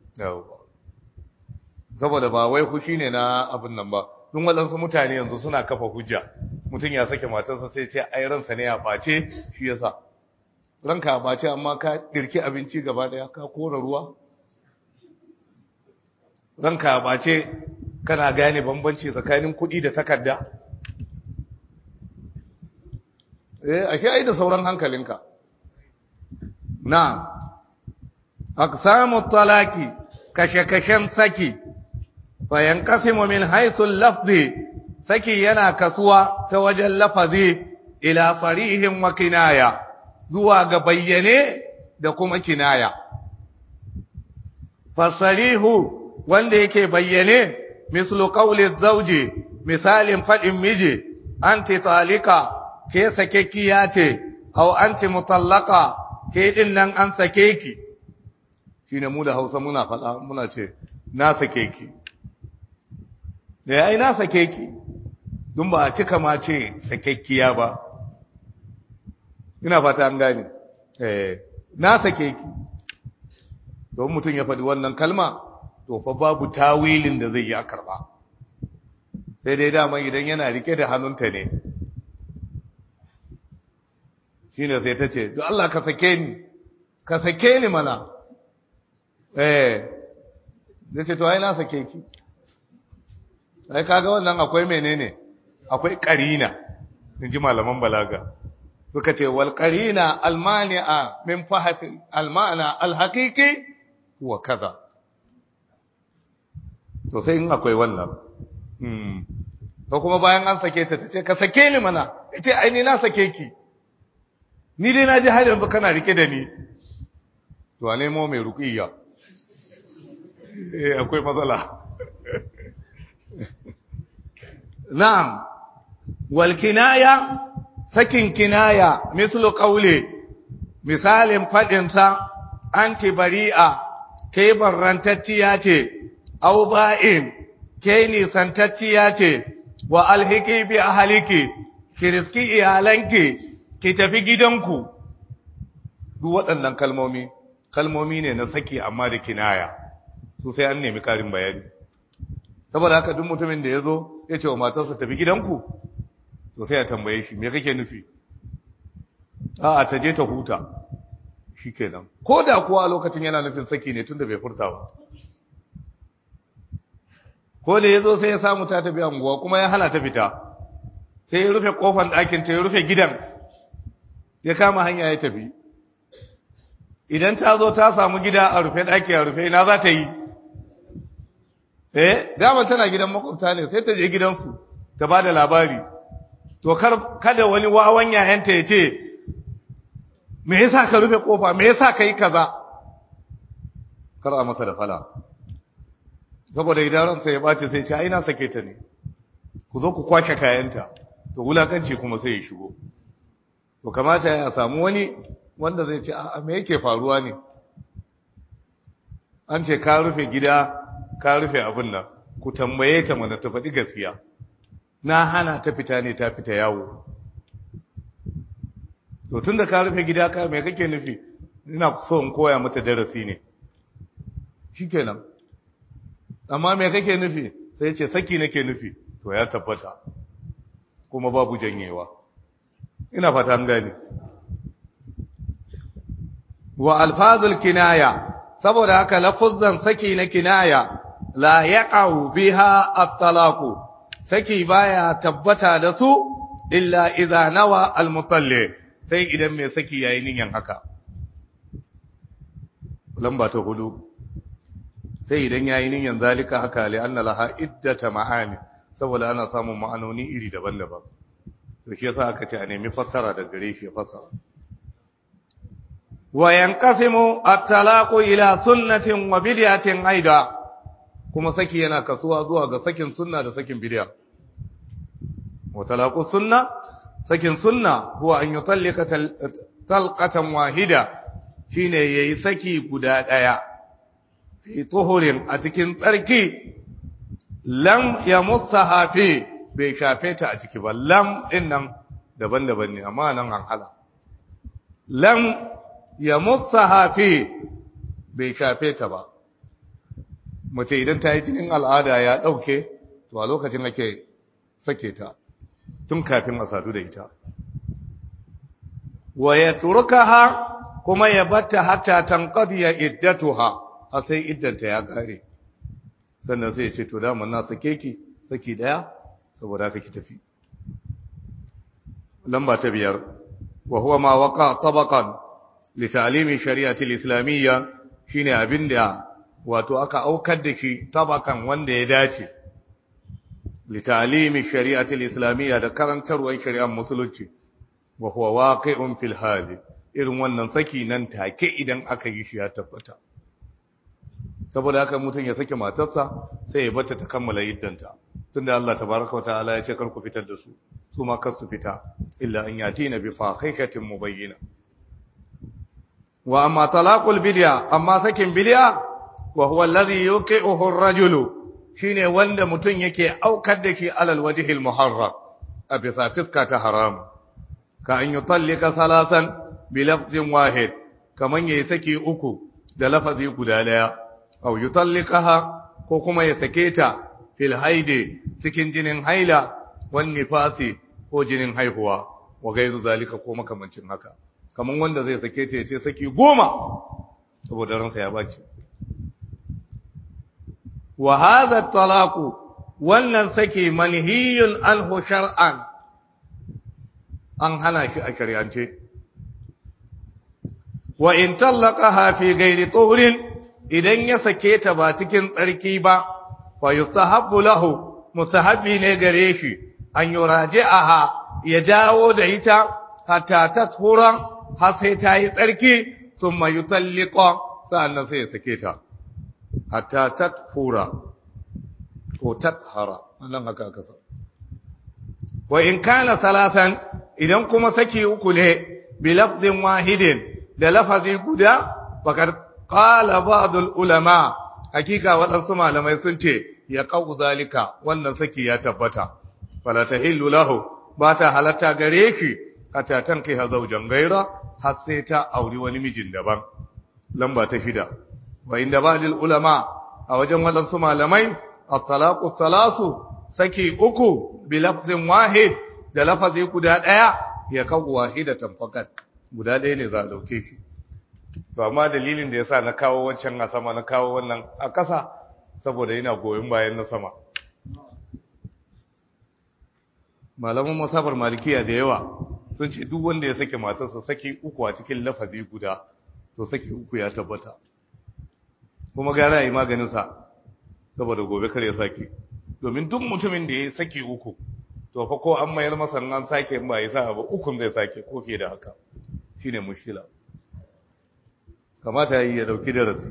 saboda ba wai kushi ne na abin nan ba, don waɗansu mutane yanzu suna kafa hujja, mutum ya sake matarsa sai ce ai ransa ne ya ɓace shi yasa. Ranka ya ɓace amma ka ɗirki abinci gaba ɗaya ka kora ruwa? Ranka ya ɓace kana gane bambanci tsakanin kuɗi da takarda? Ashe ai da sauran hankalinka. Na, aqsamu talaki, kashe-kashen saki, fayan kasimu min haisul lafzi, saki yana kasuwa ta wajen lafazi ila farihin wa kinaya, zuwa ga bayyane da kuma kinaya. Fasarihu wanda yake bayyane, mislu qawli zawji, misalin fadin miji, anti talika, ke sakekkiya ce, aw anti mutallaka, ke din nan an sake ki. Shine mu da Hausa muna faɗa muna ce na sake ki. Ai na sake ki. Dun ba a cika ma ce sakekkiya ba. Ina fata an gane. Na sake ki. Don mutum ya faɗi wannan kalma, to fa babu tawilin da zai yi a karba. Sai dai dama idan yana rike da hannunta ne. Shine sai ta ce, "Don Allah ka sake ni mana." Zai ce, "To ai na sake ki." Ai kaga wannan akwai menene? Akwai qarina. In ji malaman balaga. Suka ce wal qarina al mani'a min fahmi al ma'na al haqiqi huwa kaza. To sai in akwai wannan. Ko kuma bayan an sake ta tace ka sake ni mana. Yace ai ni na sake ki. Ni dai na ji har yanzu kana rike da ni. To a nemo mai ruqiyya. Akwai matsala. Na'am, wal kinaya, sakin kinaya, mislu qawli, misalin fadinsa, anti bari'a, ke barrantacciya ce, aw ba'in, ke nisantacciya ce, wa alhiki bi ahliki, ki riski iyalanki, ki tafi gidanku. Duk waɗannan kalmomi ne na saki amma da kinaya, su sai an nemi ƙarin bayani. Saboda haka duk mutumin da ya zo ya ce wa matarsa tafi gidanku, to sai ya tambaye shi, me kake nufi? A'a, ta je ta huta, shi kenan. Ko da kuwa a lokacin yana nufin saki ne tun da bai furta ba. Ko da ya zo sai ya samu ta tafi anguwa kuma ya hana ta fita, sai ya rufe kofar ɗakinta, ya rufe gidan, ya kama hanya ya tafi. Idan ta zo ta samu gida a rufe ɗaki a rufe, ina za ta yi? Dama tana gidan makwabta ne, sai ta je gidansu ta ba da labari. To kada wani wawan yayanta ya ce, me yasa ka rufe kofa, me yasa ka yi kaza? Kar a masa da fala. Saboda idan ransa ya ɓace sai ce, ai na sake ta ne, ku zo ku kwashe kayanta, to wulakanci kuma sai ya shigo. to kamata ya samu wani wanda zai ce a me yake faruwa ne, an ce ka rufe gida ka rufe abin nan, ku tambaye ta mana ta faɗi gaskiya, na hana ta fita ne ta fita yawo. To tun da ka rufe gida ka me kake nufi, ina so in koya mata darasi ne, shikenan. Amma me kake nufi, sai ce saki nake nufi, to ya tabbata kuma babu janyewa. Ina fata an gane. Wa alfazul kinaya, saboda haka lafuzzan saki na kinaya la yaqau biha at-talaqu, saki baya tabbata da su illa idza nawa al-mutalli, sai idan mai saki yayi niyyar haka. Lamba ta 4, sai idan yayi niyyar zalika haka li anna laha iddata ma'ani, saboda ana samun ma'anoni iri daban-daban. To shi yasa aka ce a nemi fassara da gare shi fassara. Wa yanqasimu at-talaqu ila sunnatin wa bid'atin aida, kuma saki yana kasuwa zuwa ga sakin sunna da sakin bid'a. Wa talaqu sunna, sakin sunna huwa an yutallika talqatan wahida, shine yayi saki guda daya fi tuhurin, a cikin tsarki, lam yamussaha fi, bai shafe ta a ciki ba. Lam din nan daban-daban ne, amma nan an hala. Lam yamussaha fi, bai shafe ta ba. Mace idan ta yi jinin al'ada ya dauke, to a lokacin ake sake ta, tun kafin a sadu da ita. Wa yatrukaha, kuma ya batta hatta tanqadiya iddatuha, har sai iddanta ya kare, sannan sai ya ce to dama na sake ki saki daya, saboda haka ki tafi. Lamba ta 5, wa huwa ma waqa tabaqan li ta'limi shari'ati al-islamiyya, shine abinda wato aka aukar da shi tabaqan wanda ya dace li ta'limi shari'ati al-islamiyya, da karantarwar shari'ar musulunci. Wa huwa waqi'un fil hali, irin wannan saki nan take idan aka yi shi ya tabbata. Saboda haka mutum ya saki matarsa sai ya bata ta kammala iddanta, tunda Allah tabaraka wa ta'ala ya ce kar ku fitar da su, su ma kar su fita, illa an yatina bi fahishatin mubayyina. Wa amma talaqul bid'a, amma sakin bid'a, wa huwa alladhi yuqi'uhu ar-rajulu, shine wanda mutum yake aukar da shi alal wajhil muharram, a bisa fiska ta haram. Ka an yutallika salasan bi lafzin wahid, kaman yayi saki uku da lafazi guda daya, aw yutallikaha, ko kuma ya sake ta fil haidi, cikin jinin haila, wan nifasi, ko jinin haihuwa, wa gairu zalika, ko makamancin haka. Kaman wanda zai sake ta yace saki 10 saboda ransa ya baci. Wa hadha at-talaqu, wannan saki manhiyun anhu shar'an, an hana shi a shari'ance. Wa in tallaqaha fi ghairi tuhrin, idan ya sake ta ba cikin tsarki ba, fa yustahabbu lahu, mustahabbi ne gare shi, an yuraji'aha, ya dawo da ita hatta tathura, har sai ta yi tsarki, thumma yutalliqa, sa'annan sai ya sake ta hatta tathura ko tathara, wannan haka aka sa. Wa in kana salasan, idan kuma saki uku ne, bi lafzin wahidin, da lafazi guda, fakar qala ba'dul ulama, hakika waɗansu malamai sun ce ya qau zalika, wannan saki ya tabbata. Fala tahillu lahu, ba ta halatta gare shi hatta tankiha zawjan gaira, har sai ta auri wani mijin daban. Lamba ta 6, wa inda ba'dul ulama, a wajen waɗansu malamai, at-talaqu salasu, saki uku bi lafzin wahid, da lafazi guda daya, ya qau wahidatan faqat, guda daya ne za a dauke shi. To amma dalilin da yasa na kawo wancan a sama, na kawo wannan a ƙasa, saboda yana goyon bayan na sama. Malaman masafar malikiya da yawa sun ce duk wanda ya sake matarsa saki uku a cikin lafazi guda, to saki uku ya tabbata, kuma gara yi maganin sa, saboda gobe kar ya sake. Domin duk mutumin da ya saki uku, to fa ko an mayar masa nan sake, in ba ya sa ba ukun zai sake ko fiye da haka, shine mushkila. Kamata ya dauki darasi.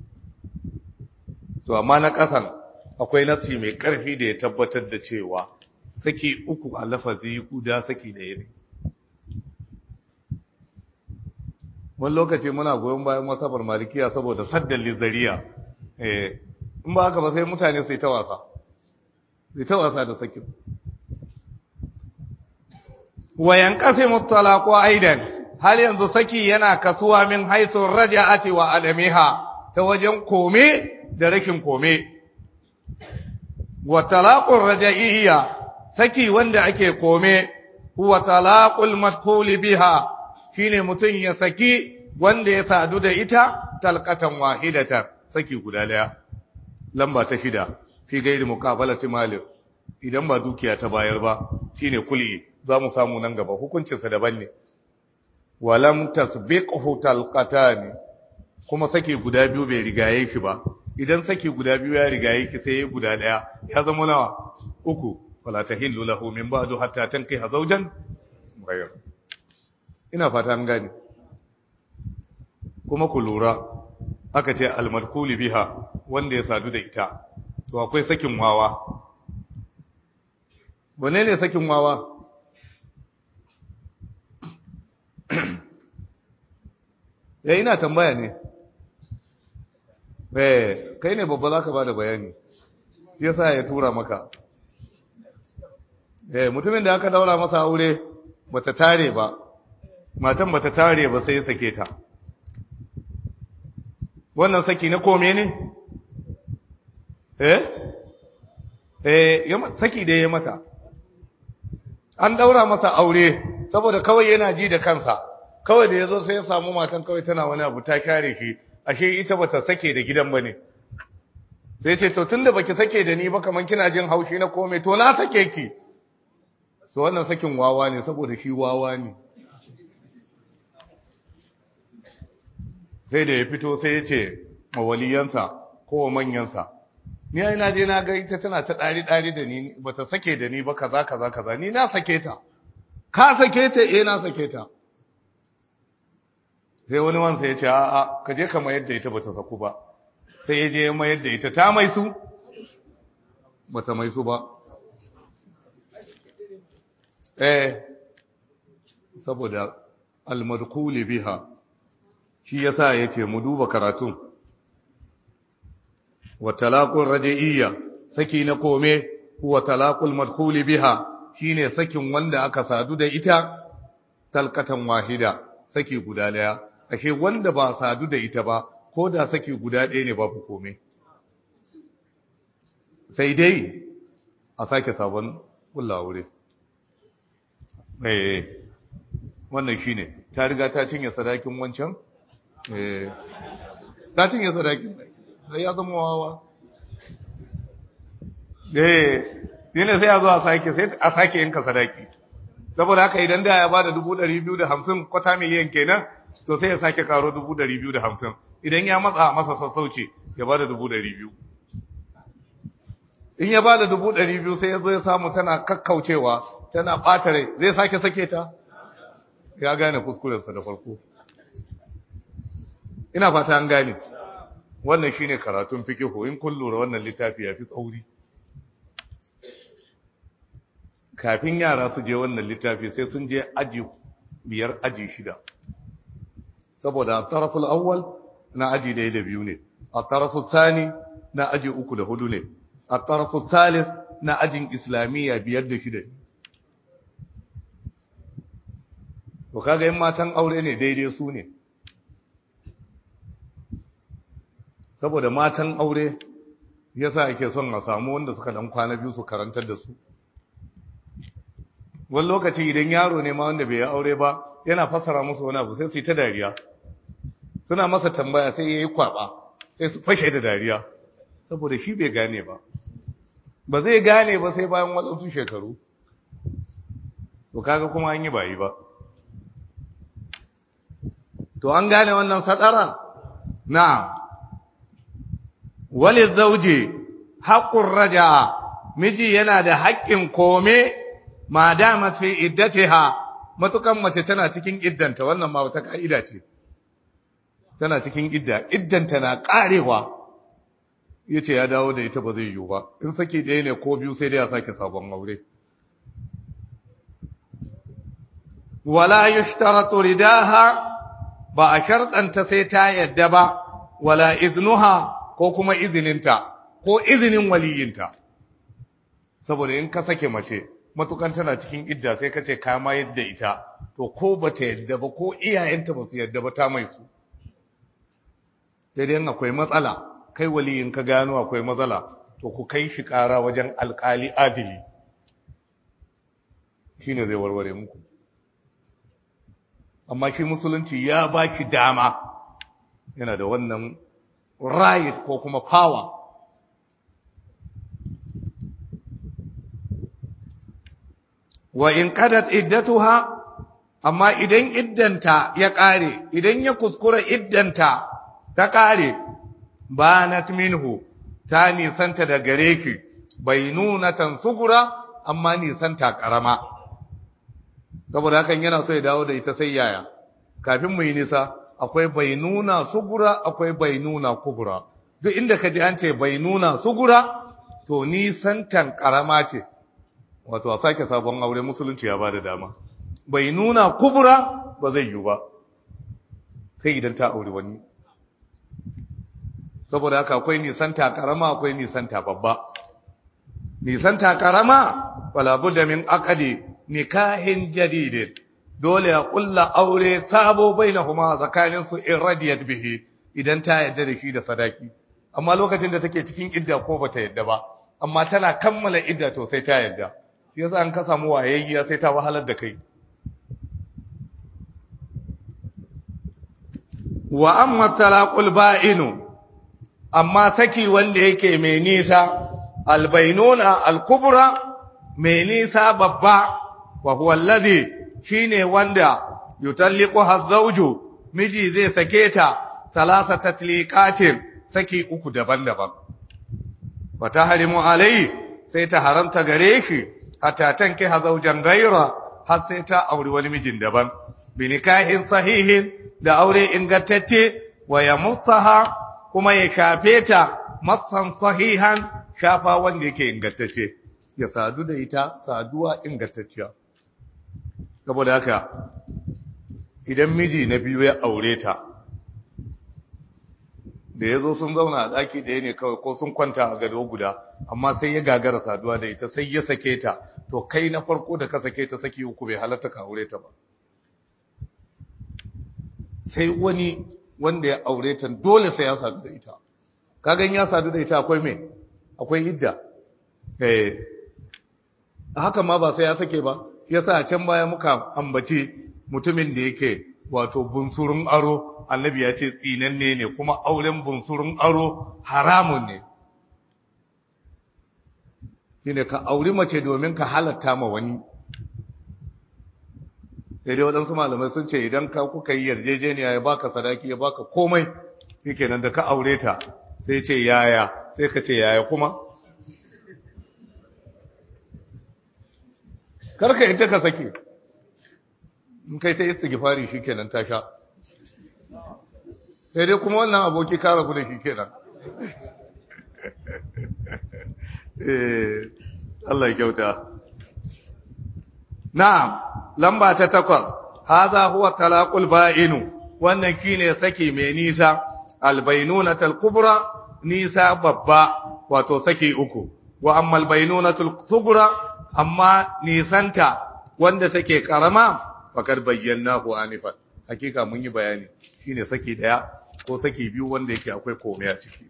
To amma na kasan akwai nasi mai karfi da ya tabbatar da cewa saki uku a lafazi guda saki da ne. wani lokaci muna goyon bayan masabar malikiya saboda saddan lizariya in ba haka ba sai mutane su yi ta wasa da sakin wayan qasimu talaqu aidan hal yanzu saki yana kasuwa min haythu raja'ati wa alamiha ta wajen kome da rashin kome wa talaqur raja'iyya saki wanda ake kome huwa talaqul madkhul biha shine mutun ya saki wanda ya sadu da ita talqatan wahidatan saki guda daya lamba ta 6 fi gairi muqabalati mali idan ba dukiya ta bayar ba shine kulli zamu samu nan gaba hukuncin sa daban ne walam tasbiqhu talqatan kuma saki guda biyu bai rigaye shi ba idan saki guda biyu ya rigaye ki sai guda daya ya zama nawa 3 wala tahillu lahu min ba'du hatta tankiha zawjan ghayr ina fata an gane kuma ku lura aka ce al-madkhuli biha wanda ya sadu da ita to akwai sakin wawa wane ne sakin wawa ina tambaya ne kai ne babba zaka bada bayani yasa ya tura maka mutumin da aka daura masa aure bata tare ba matan bata tare ba sai ya sake ta wannan saki na kome ne saki da ya mata an daura masa aure saboda kawai yana ji da kansa kawai da yazo sai ya samu matan kawai tana wani abu ta kare shi ashe ita bata sake da gidan bane sai ce to tunda baki sake da ni ba kaman kina jin haushi na kome to na sake ki so wannan sakin wawa ne saboda shi wawa ne sai da ya fito sai ya ce mawaliyansa ko manyansa ni ai na je na ga ita tana ta dari da ni bata sake da ni ba kaza ni na sake ta ka sake ta na sake ta sai wani wansa ya ce a'a ka je ka mayar da ita bata saku ba sai ya je ya mayar da ita ta mai su bata mai su ba saboda al-madkhuli biha shi yasa yace mu duba karatun wa talaqur raj'iyya saki na kome huwa talaqul madkhuli biha shine sakin wanda aka sadu da ita talqatan wahida saki guda daya ashe wanda ba sadu da ita ba ko da saki guda daya ne babu kome sai dai a sake sabon kullawure wannan shine ta riga ta cinye sadakin wancan ta cinye sadakin sai ya zama wawa yana sai ya zo a sake yanka sadaki saboda haka idan da ya bada 250 kwata miliyan kenan to sai ya sake karo 250 idan ya matsa masa sassauce ya bada 200 in ya bada 200 sai ya zo ya samu tana kakkaucewa tana ɓata rai zai sake ta ya gane kuskurensa da farko ina fata an gane wannan shine karatun fiqh in kun lura wannan littafi ya fi tsauri kafin yara su je wannan littafi sai sun je aji 5 aji 6 saboda taraful awwal na aji 1 da 2 ne at-taraful thani na aji 3 da 4 ne at-taraful thalith na ajin islamiyya 5 da 6 to kaga in matan aure ne daidai su ne saboda matan aure yasa ake son a samu wanda suka dan kwana biyu su karantar da su wani lokaci idan yaro ne ma wanda bai yi aure ba yana fassara musu wani abu sai su yi ta dariya suna masa tambaya sai ya yi kwaba sai su fashe da dariya saboda shi bai gane ba zai gane ba sai bayan waɗansu shekaru to kaga kuma an yi bayi ba to an gane wannan sadara na'am wali zauji haqqur raja'a miji yana da haƙƙin kome ma dama fi iddatiha matukan mace tana cikin iddanta wannan ma wata kaida ce tana cikin iddanta na karewa yace ya dawo da ita ba zai yiwu ba in saki ɗaya ne ko biyu sai dai ya sake sabon aure wala yushtaratu ridaha ba a sharɗanta sai ta yadda ba wala iznuha ko kuma izininta ko izinin waliyinta saboda in ka sake mace matukan tana cikin idda sai ka ce ka ma yadda ita to ko ba ta yadda ba ko iyayenta ba su yadda ba ta mai su sai dai akwai matsala kai waliyin ka gano akwai matsala to ku kai shi ƙara wajen alƙali adili shine zai warware muku amma shi musulunci ya ba ki dama yana da wannan right ko kuma power wa in qadat iddatuha amma idan iddanta ya kare idan ya kuskura iddanta ta kare banat minhu ta nisanta da gare ki bainunatan sugura amma nisanta karama saboda hakan yana so ya dawo da ita sai yaya kafin mu yi nisa akwai bainuna sugura akwai bainuna kubura duk inda ka ji an ce bainuna sugura to nisantan karama ce wato a sake sabon aure musulunci ya ba da dama bainuna kubura ba zai yi ba sai idan ta aure wani saboda haka akwai nisanta karama akwai nisanta babba nisanta karama wala budda min aqdi nikahin jadidin dole ya kulla aure sabo bainahuma zakanin su in radiyat bihi idan ta yadda da shi da sadaki amma lokacin da take cikin idda ko bata yadda ba amma tana kammala idda to sai ta yadda shi yasa an ka samu wayayya sai ta wahalar da kai wa amma talaqul ba'inu amma saki wanda yake mai nisa albainuna alkubra mai nisa babba wa huwa alladhi shine wanda yutalliqu hazawju miji zai sake ta salasa tatliqatin saki uku daban-daban wa tahrimu alai sai ta haramta gare shi hatta tanki hazawjan gaira har sai ta auri wani mijin daban bi nikahin sahihin da aure ingantacce wa yamussaha kuma ya shafe ta matsan sahihan shafa wanda yake ingantacce ya sadu da ita saduwa ingantacciya saboda haka idan miji na biyu ya aure ta da yazo sun zauna a daki ɗaya ne kawai ko sun kwanta a gado guda amma sai ya gagara saduwa da ita sai ya sake ta to kai na farko da ka sake ta saki uku bai halatta ka aure ta ba sai wani wanda ya aure ta dole sai ya sadu da ita kagan ya sadu da ita akwai me akwai idda haka ma ba sai ya sake ba shi yasa a can baya muka ambace mutumin da yake wato bunsurun aro annabi ya ce tsinanne ne kuma auren bunsurun aro haramun ne shine ka auri mace domin ka halatta ma wani sai dai waɗansu malamai sun ce idan ka kuka yi yarjejeniya ya baka sadaki ya baka komai shikenan da ka aure ta sai ce yaya sai ka ce yaya kuma karka ita ka sake in kai ta istighfari shikenan ta sha sai dai kuma wannan aboki ka rabu da shikenan Allah ya kyauta na'am lamba ta 8 hadha huwa talaqul ba'inu wannan shine saki mai nisa albainunatul kubra nisa babba wato saki uku wa amma albainunatul sughra amma nisanta wanda take karama fakar bayyanahu anifan hakika mun yi bayani shine saki daya ko saki biyu wanda yake akwai komai a ciki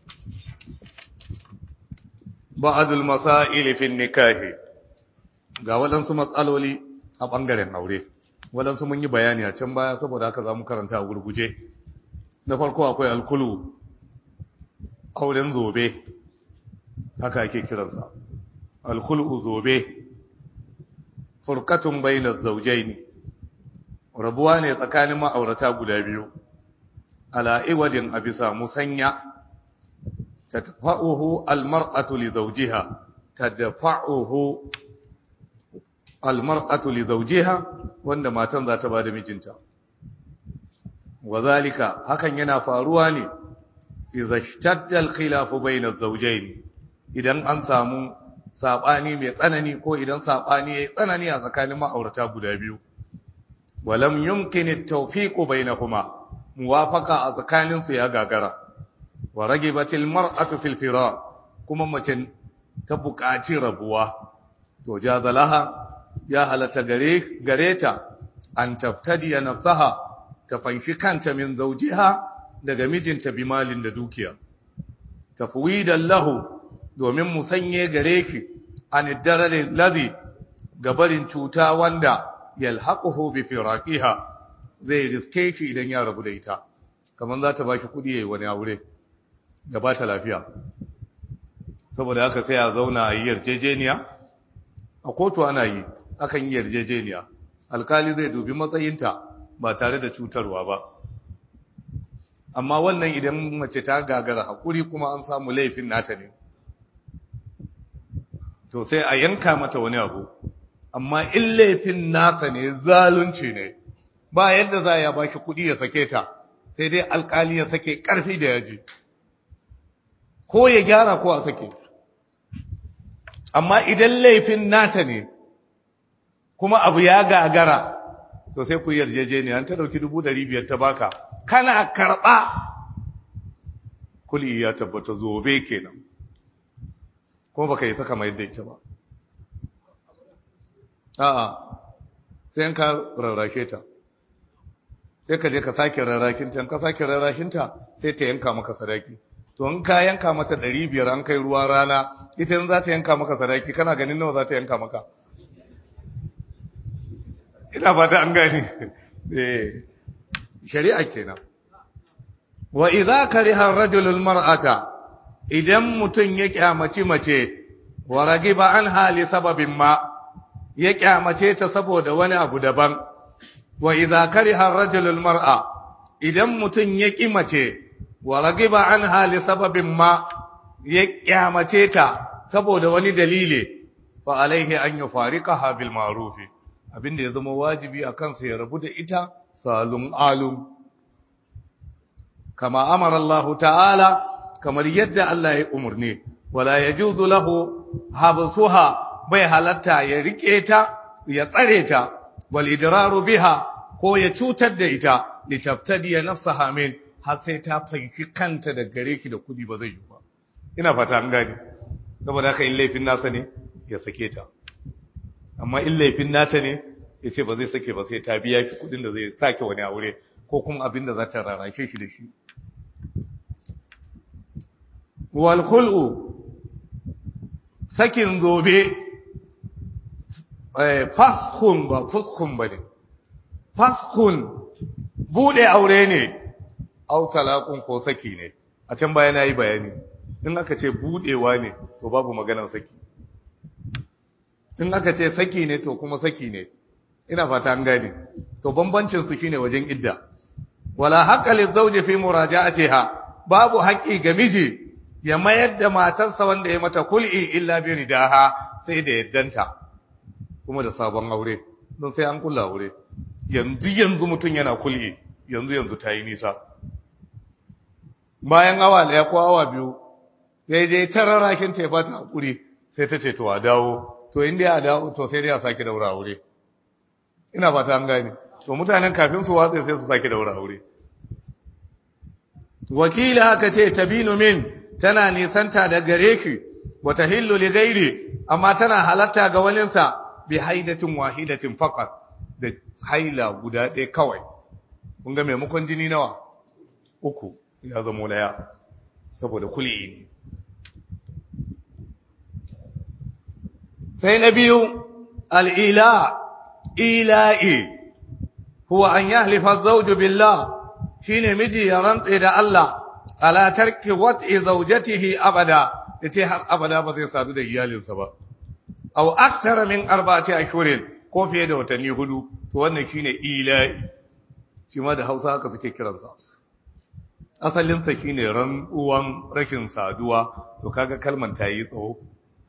ba'dul masail fi nikahi ga wadansu matsaloli a bangaren aure wadansu mun yi bayani a can baya saboda haka zamu karanta a gurguje na farko akwai alkulu auren zobe haka ake kiransa alkulu zobe furqatun bainaz zawjayn rabuwa ne tsakanin ma'aurata guda biyu ala iwadin abisa musanya tadfa'uhu almar'atu li zawjiha tadfa'uhu almar'atu li zawjiha wanda matan za ta bada mijinta wazalika hakan yana faruwa ne idza ishtadda alkhilafu bayna az-zawjayn idan an samu sabani mai tsanani ko idan sabani yayi tsanani a tsakanin ma'aurata guda biyu walam yumkin at-tawfiq bainahuma muwafaka a tsakaninsu ya gagara wa ragibatil mar'atu fil firar kuma mace ta buƙaci rabuwa to jazalaha ya halatta gare ta an taftadiya nafsaha ta fanshi kanta min zawjiha daga mijinta bi malin da dukiya tafwidan lahu domin musanye gare shi an darare ladhi gabarin cuta wanda yalhaquhu bi firaqiha zai riske shi idan ya rabu da ita kamar za ta ba shi kudi yayi wani aure da ba ta lafiya saboda haka sai a zauna a yi yarjejeniya a kotu ana yi akan yi yarjejeniya alkali zai dubi matsayinta ba tare da cutarwa ba amma wannan idan mace ta gagara hakuri kuma an samu laifin nata ne to sai a yanka mata wani abu amma in laifin nasa ne zalunci ne ba yadda za ya baki kudi ya sake ta sai dai alkali ya sake karfi da yaji ko ya gyara ko a sake amma idan laifin nata ne kuma abu ya gagara to sai ku yarjejeniya an ta dauki 500 ta baka kana karba kuli ya tabbata zobe kenan ko baka yi saka mai da ita ba a'a sai ka rarrashe ta sai ka je ka sake rarrashinta in ka sake rarrashinta sai ta yanka maka sadaki to in ka yanka mata 500 an kai ruwa rana ita in za ta yanka maka sadaki kana ganin nawa za ta yanka maka ina fata an gane shari'a kenan wa idza kariha ar-rajulu al-mar'ata idan mutun ya kyamaci mace wa ragiba anha li sababin ma ya kyamace ta saboda wani abu daban wa idza kariha ar-rajulu al-mar'a idan mutun ya ki mace wa ragiba anha li sababin ma ya kyamace ta saboda wani dalili fa alaihi an yufariqaha bil ma'ruf abinda ya zama wajibi akan sa ya rabu da ita salum alum kama amara Allah ta'ala kamar yadda Allah ya umurne wala yajuzu lahu habsuha bai halatta ya rike ta ya tsare ta wal idraru biha ko ya cutar da ita litaftadiya nafsaha min har sai ta fanki kanta da gare ki da kudi ba zai yi ba ina fata an gani saboda haka in laifin nasa ne ya sake ta amma in laifin nata ne ya ce ba zai sake ba sai ta biya shi kudin da zai sake wani aure ko kuma abin da za ta rarrashe shi da shi wal khul'u sakin zobe faskhun ba fuskun bane faskhun bude aure ne au talaqun ko saki ne a can baya nayi bayani in aka ce budewa ne to babu maganar saki in aka ce saki ne to kuma saki ne ina fata an gane to bambancin su shine wajen idda wala haqqa lizawji fi muraja'atiha babu haƙi ga miji ya mayar da matarsa wanda ya mata kul'i illa bi ridaha sai da yaddanta kuma da sabon aure don sai an kula aure yanzu mutun yana kul'i yanzu ta yi nisa bayan awa daya ko awa biyu dai tararrakin ta ba ta hakuri sai ta ce to a dawo to inda ya dawo to sai dai a saki daura aure ina fata an gane to mutanen kafin su watsa sai su saki daura aure wakila aka ce tabinu min tana nisanta da gare shi wa tahillu li ghairi amma tana halatta ga walinsa bi haidatin wahidatin faqat da haila guda ɗaya kawai kun ga maimakon jini nawa 3 ya zama daya saboda kuli ne sai na biyu al-ila ila'i huwa an yahlifa az-zawju billah shine miji ya rantse da Allah ala tarki wat'i zawjatihi abada yace har abada ba zai sadu da iyalinsa ba aw akthara min 4 ashhurin ko fiye da watanni 4 to wannan shine ila'i shi ma da Hausa haka suke kiransa asalin sa shine rantsuwan rashin saduwa to kaga kalman ta yi tsawo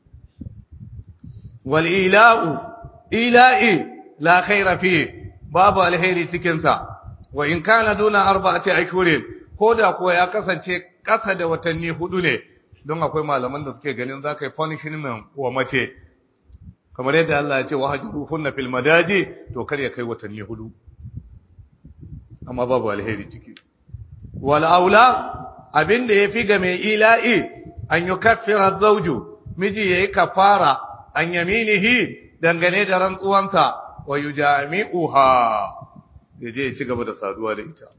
wal ila'u ila'i la khaira fi babu alheri cikin sa wa in kana duna 4 ashhurin koda ko ya kasance kasa da watanni 4 ne don akwai malaman da suke ganin zaka yi punishment wa mace kamar yadda Allah ya ce wahjuruhunna fil madaji to kar ya kai watanni 4 amma babu alheri ciki wal aula abinda yafi ga mai ila'i an yukaffira zawju miji yayi kafara an yaminihi dangane da rantsuwansa wa yujami'uha yaje ya ci gaba da saduwa da ita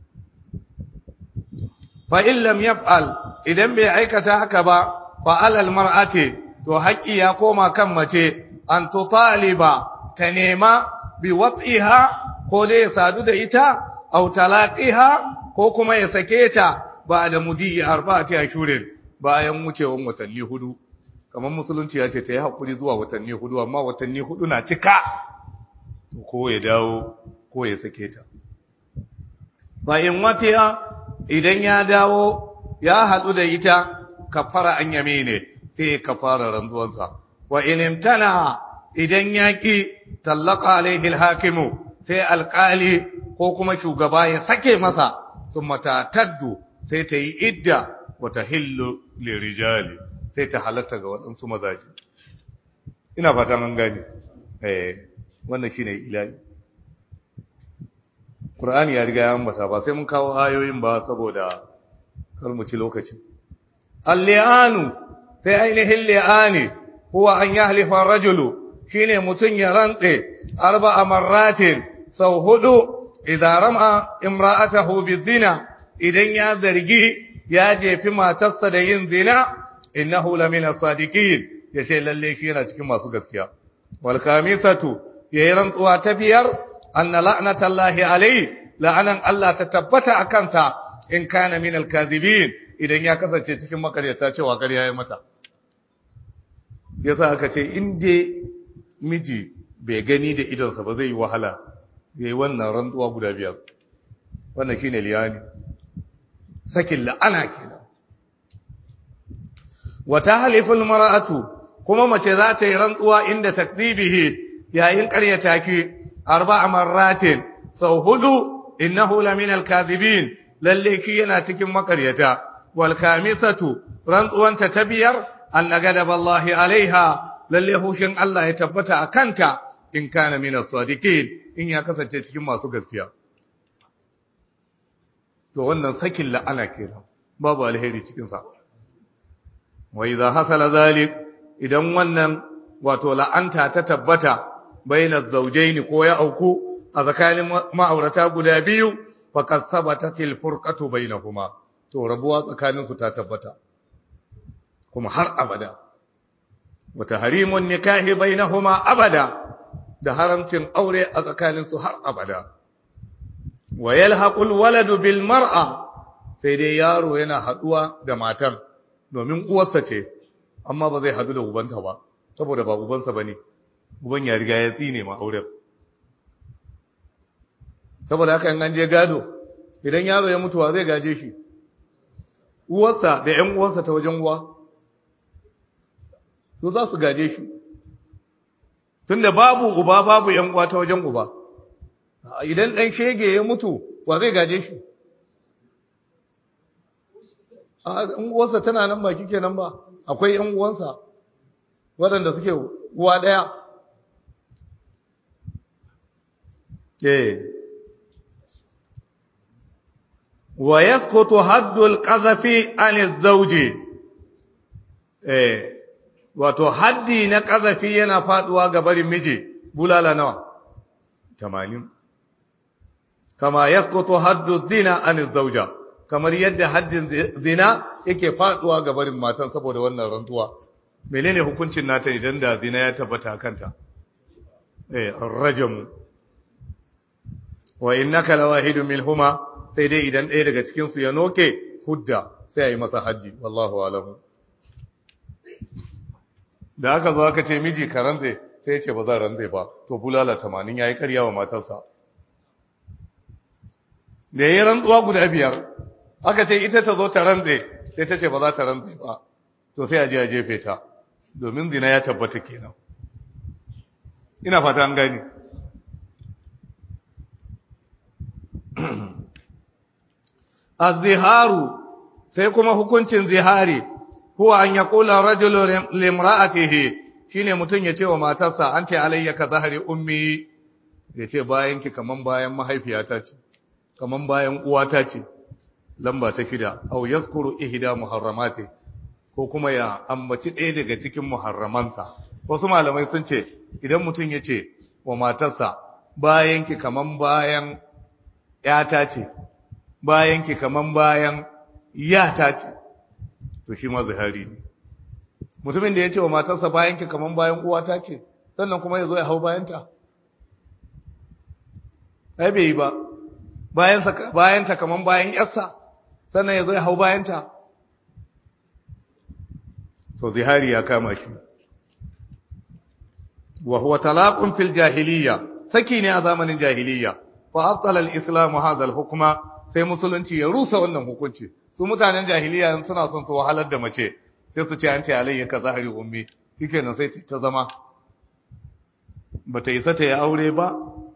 fa in lam yaf'al idan bai aikata haka ba fa alal mar'ati to haƙƙi ya koma kan mace an tutaliba ta nema bi wat'iha ko dai ya sadu da ita aw talaqiha ko kuma ya sake ta ba da mudi arba'ati ashurin bayan wucewan watanni hudu kamar musulunci ya ce ta yi hakuri zuwa watanni hudu amma watanni hudu na cika ko ya dawo ko ya sake ta ba in watiya idan ya dawo ya hadu da ita kafara an yamine sai kafara rantsuwansa wa in imtana idan yaki tallaka alaihi alhakimu sai alqali ko kuma shugaba ya sake masa thumma tataddu sai ta yi idda wa tahillu lirijali sai ta halatta ga wadansu mazaji ina fatan an gane wannan shine ilahi Qur'ani ya riga ya ambata ba sai mun kawo ayoyin ba saboda kar mu ci lokaci al-li'anu sai ainihin li'ani huwa an yahlifa rajulu shine mutun ya rantse arba'a marratin sau hudu idan rama imra'atahu bizina idan ya zargi ya jefi matarsa da yin zina innahu lamina sadiqin yace lalle shi yana cikin masu gaskiya wal khamisatu yayi rantsuwa ta biyar anna la'natallahi alayhi la'anan Allah ta tabbata akan sa in kana min al-kadhibin idan ya kasance cikin makaryata cewa ƙarya ya mata yasa aka ce inde miji bai gani da idonsa ba zai yi wahala yayi wannan rantsuwa guda biyar wannan shine liyani sakin la'ana kenan wa tahliful mar'atu kuma mace za ta yi rantsuwa inda takdibihi yayin ƙaryata ki arba'a marratin sau hudu innahu laminal kadhibin lalle ki yana cikin makaryata wal kamisatu rantsuwanta ta biyar anna gadaballahi alaiha lalle hushin Allah ya tabbata akanta in kana minas sadiqin in ya kasance cikin masu gaskiya to wannan sakin la'ana kenan babu alheri cikin sa wa idza hasala zalik idan wannan wato la'anta ta tabbata bainaz zawjayn ko ya auku a tsakanin ma'aurata guda biyu faqad sabatatil furqatu bainahuma to rabuwa tsakanin su ta tabbata kuma har abada wa tahrimun nikahi bainahuma abada da haramcin aure a tsakanin su har abada wa yalhaqul waladu bil mar'a sai dai yaro yana haduwa da matar domin uwarsa ce amma ba zai hadu da ubanta ba saboda ba ubansa bane uban ya riga ya tsine ma auren saboda haka in an je gado idan yaro ya mutuwa zai gaje shi uwarsa da ƴan uwansa ta wajen uwa su za su gaje shi tunda babu uba babu ƴan uwa ta wajen uba idan ɗan shege ya mutu wa zai gaje shi a uwarsa tana nan ba kike nan ba akwai ƴan uwansa waɗanda suke uwa ɗaya wa yasqutu haddul qazafi an zawji wato haddi na qazafi yana faduwa ga barin miji bulala nawa 80 kama yasqutu haddu zina an zawja kamar yadda haddin zina yake faduwa ga barin matan saboda wannan rantuwa menene hukuncin nata idan da zina ya tabbata kanta rajam wa innaka lawahidun minhuma sai dai idan ɗaya daga cikin su ya noke hudda sai a yi masa haddi wallahu alamu da aka zo aka ce miji ka rantse sai ya ce ba zan rantse ba to bulala 80 yayi ƙarya wa matarsa da yayin rantsuwa guda biyar aka ce ita ta zo ta rantse sai ta ce ba za ta rantse ba to sai a je a jefe ta domin zina ya tabbata kenan ina fata an gani az-ziharu sai kuma hukuncin zihari huwa an yaqula rajulu limra'atihi shine mutun ya ce wa matarsa anti alayya ka zahari ummi yace bayan ki kaman bayan mahaifiyata ce kaman bayan uwata ce lamba ta 6 aw yazkuru ihda muharramati ko kuma ya ambaci ɗaya daga cikin muharramansa wasu malamai sun ce idan mutum ya ce wa matarsa bayanki kaman bayan ƴata ce bayanki kaman bayan yata ce to shi ma zihari ne mutumin da ya ce wa matarsa bayanki kaman bayan uwata ce sannan kuma ya zo ya hau bayanta ai bai yi ba bayanta kaman bayan yarsa sannan ya zo ya hau bayanta to zihari ya kama shi wa huwa talaqun fil jahiliyya saki ne a zamanin jahiliyya fa abtala al-islam hadha al-hukma sai musulunci ya rusa wannan hukunci su mutanen jahiliyya suna son su wahalar da mace sai su ce anti alayya ka zahiri ummi shikenan sai ta zama bata isa ta yi aure ba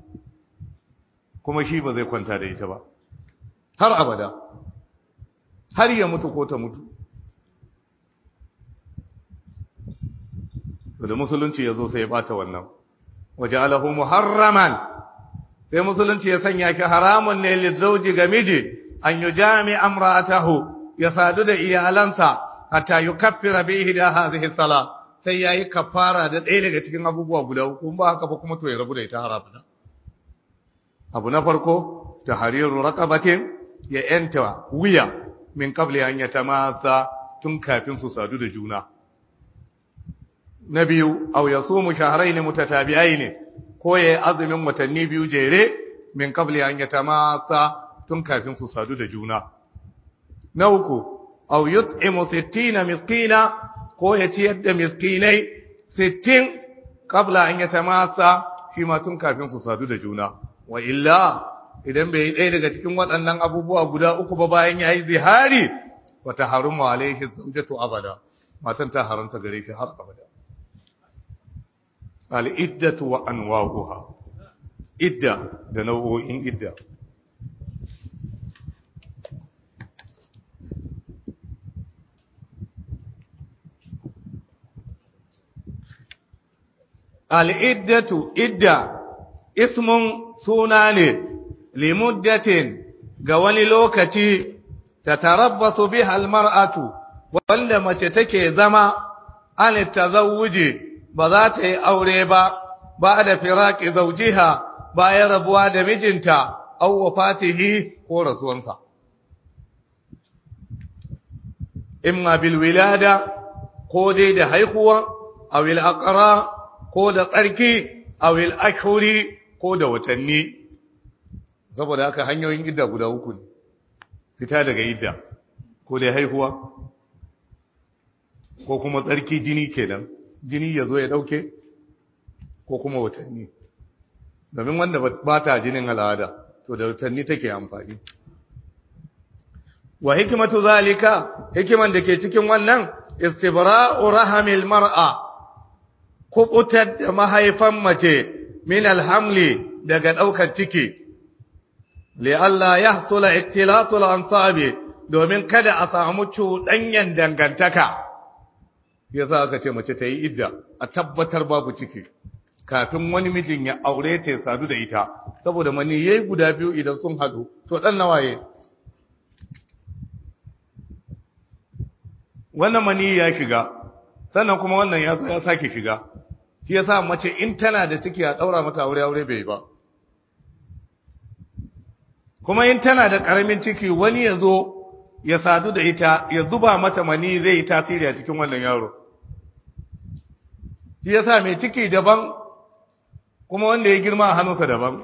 kuma shi ba zai kwanta da ita ba har abada har ya mutu ko ta mutu to da musulunci ya zo sai ya bata wannan waja'alahu muharraman sai musulunci ya sanya ki haramun ne lizauji ga miji an yujami amra'atahu ya sadu da iyalansa hatta yukaffira bi ihda hadhihi salat sai yayi kafara da ɗaya daga cikin abubuwa guda uku ba haka ba kuma to ya rabu da ita harabada abu na farko tahriru raqabatin ya yanta wuya min qabli an yatamassa tun kafin su sadu da juna na biyu aw yasumu shahrayn mutatabi'ain ko ya azumin watanni biyu jere min qabli an yatamassa tun kafin su sadu da juna na uku aw yut'imu 60 miskina ko ya ciyar da miskinai 60 qabla an yatamassa shi ma tun kafin su sadu da juna wa illa idan bai yi ɗaya daga cikin waɗannan abubuwa guda uku ba bayan yayi zihari wa taharumu alayhi zawjatu abada matan ta haramta gare shi har abada al-iddatu wa anwa'uha idda da nau'o'in idda al-iddatu idda ismun suna ne limuddatin ga wani lokaci ta tarabbasu biha al-mar'atu wanda mace take zama an tazawuji ba za ta yi aure ba da firaqi zawjiha bayan rabuwa da mijinta aw wafatihi ko rasuwansa imma bil wilada ko dai da haihuwa aw al aqra ko da tsarki aw al ashhuri ko da watanni saboda haka hanyoyin idda guda uku ne fita daga idda ko dai haihuwa ko kuma tsarki jini kenan jini ya zo ya dauke ko kuma watanni domin wanda ba ta jinin al'ada to da watanni take amfani wa hikmatu zalika hikiman da ke cikin wannan istibra'u rahamil mar'a kubutar da mahaifan mace min alhamli daga daukar ciki li alla yahsula iktilatul ansabi domin kada a samu cuɗanyen dangantaka yasa aka ce mace ta yi idda a tabbatar babu ciki kafin wani mijin ya aure ta ya sadu da ita saboda mani yayi guda biyu idan sun hadu to dan nawaye wannan mani ya shiga sannan kuma wannan ya sake shiga shi yasa mace in tana da ciki a daura mata aure bai ba kuma in tana da karamin ciki wani ya zo ya sadu da ita ya zuba mata mani zai yi tasiri a cikin wannan yaro shi yasa mai ciki daban kuma wanda ya girma a hannunsa daban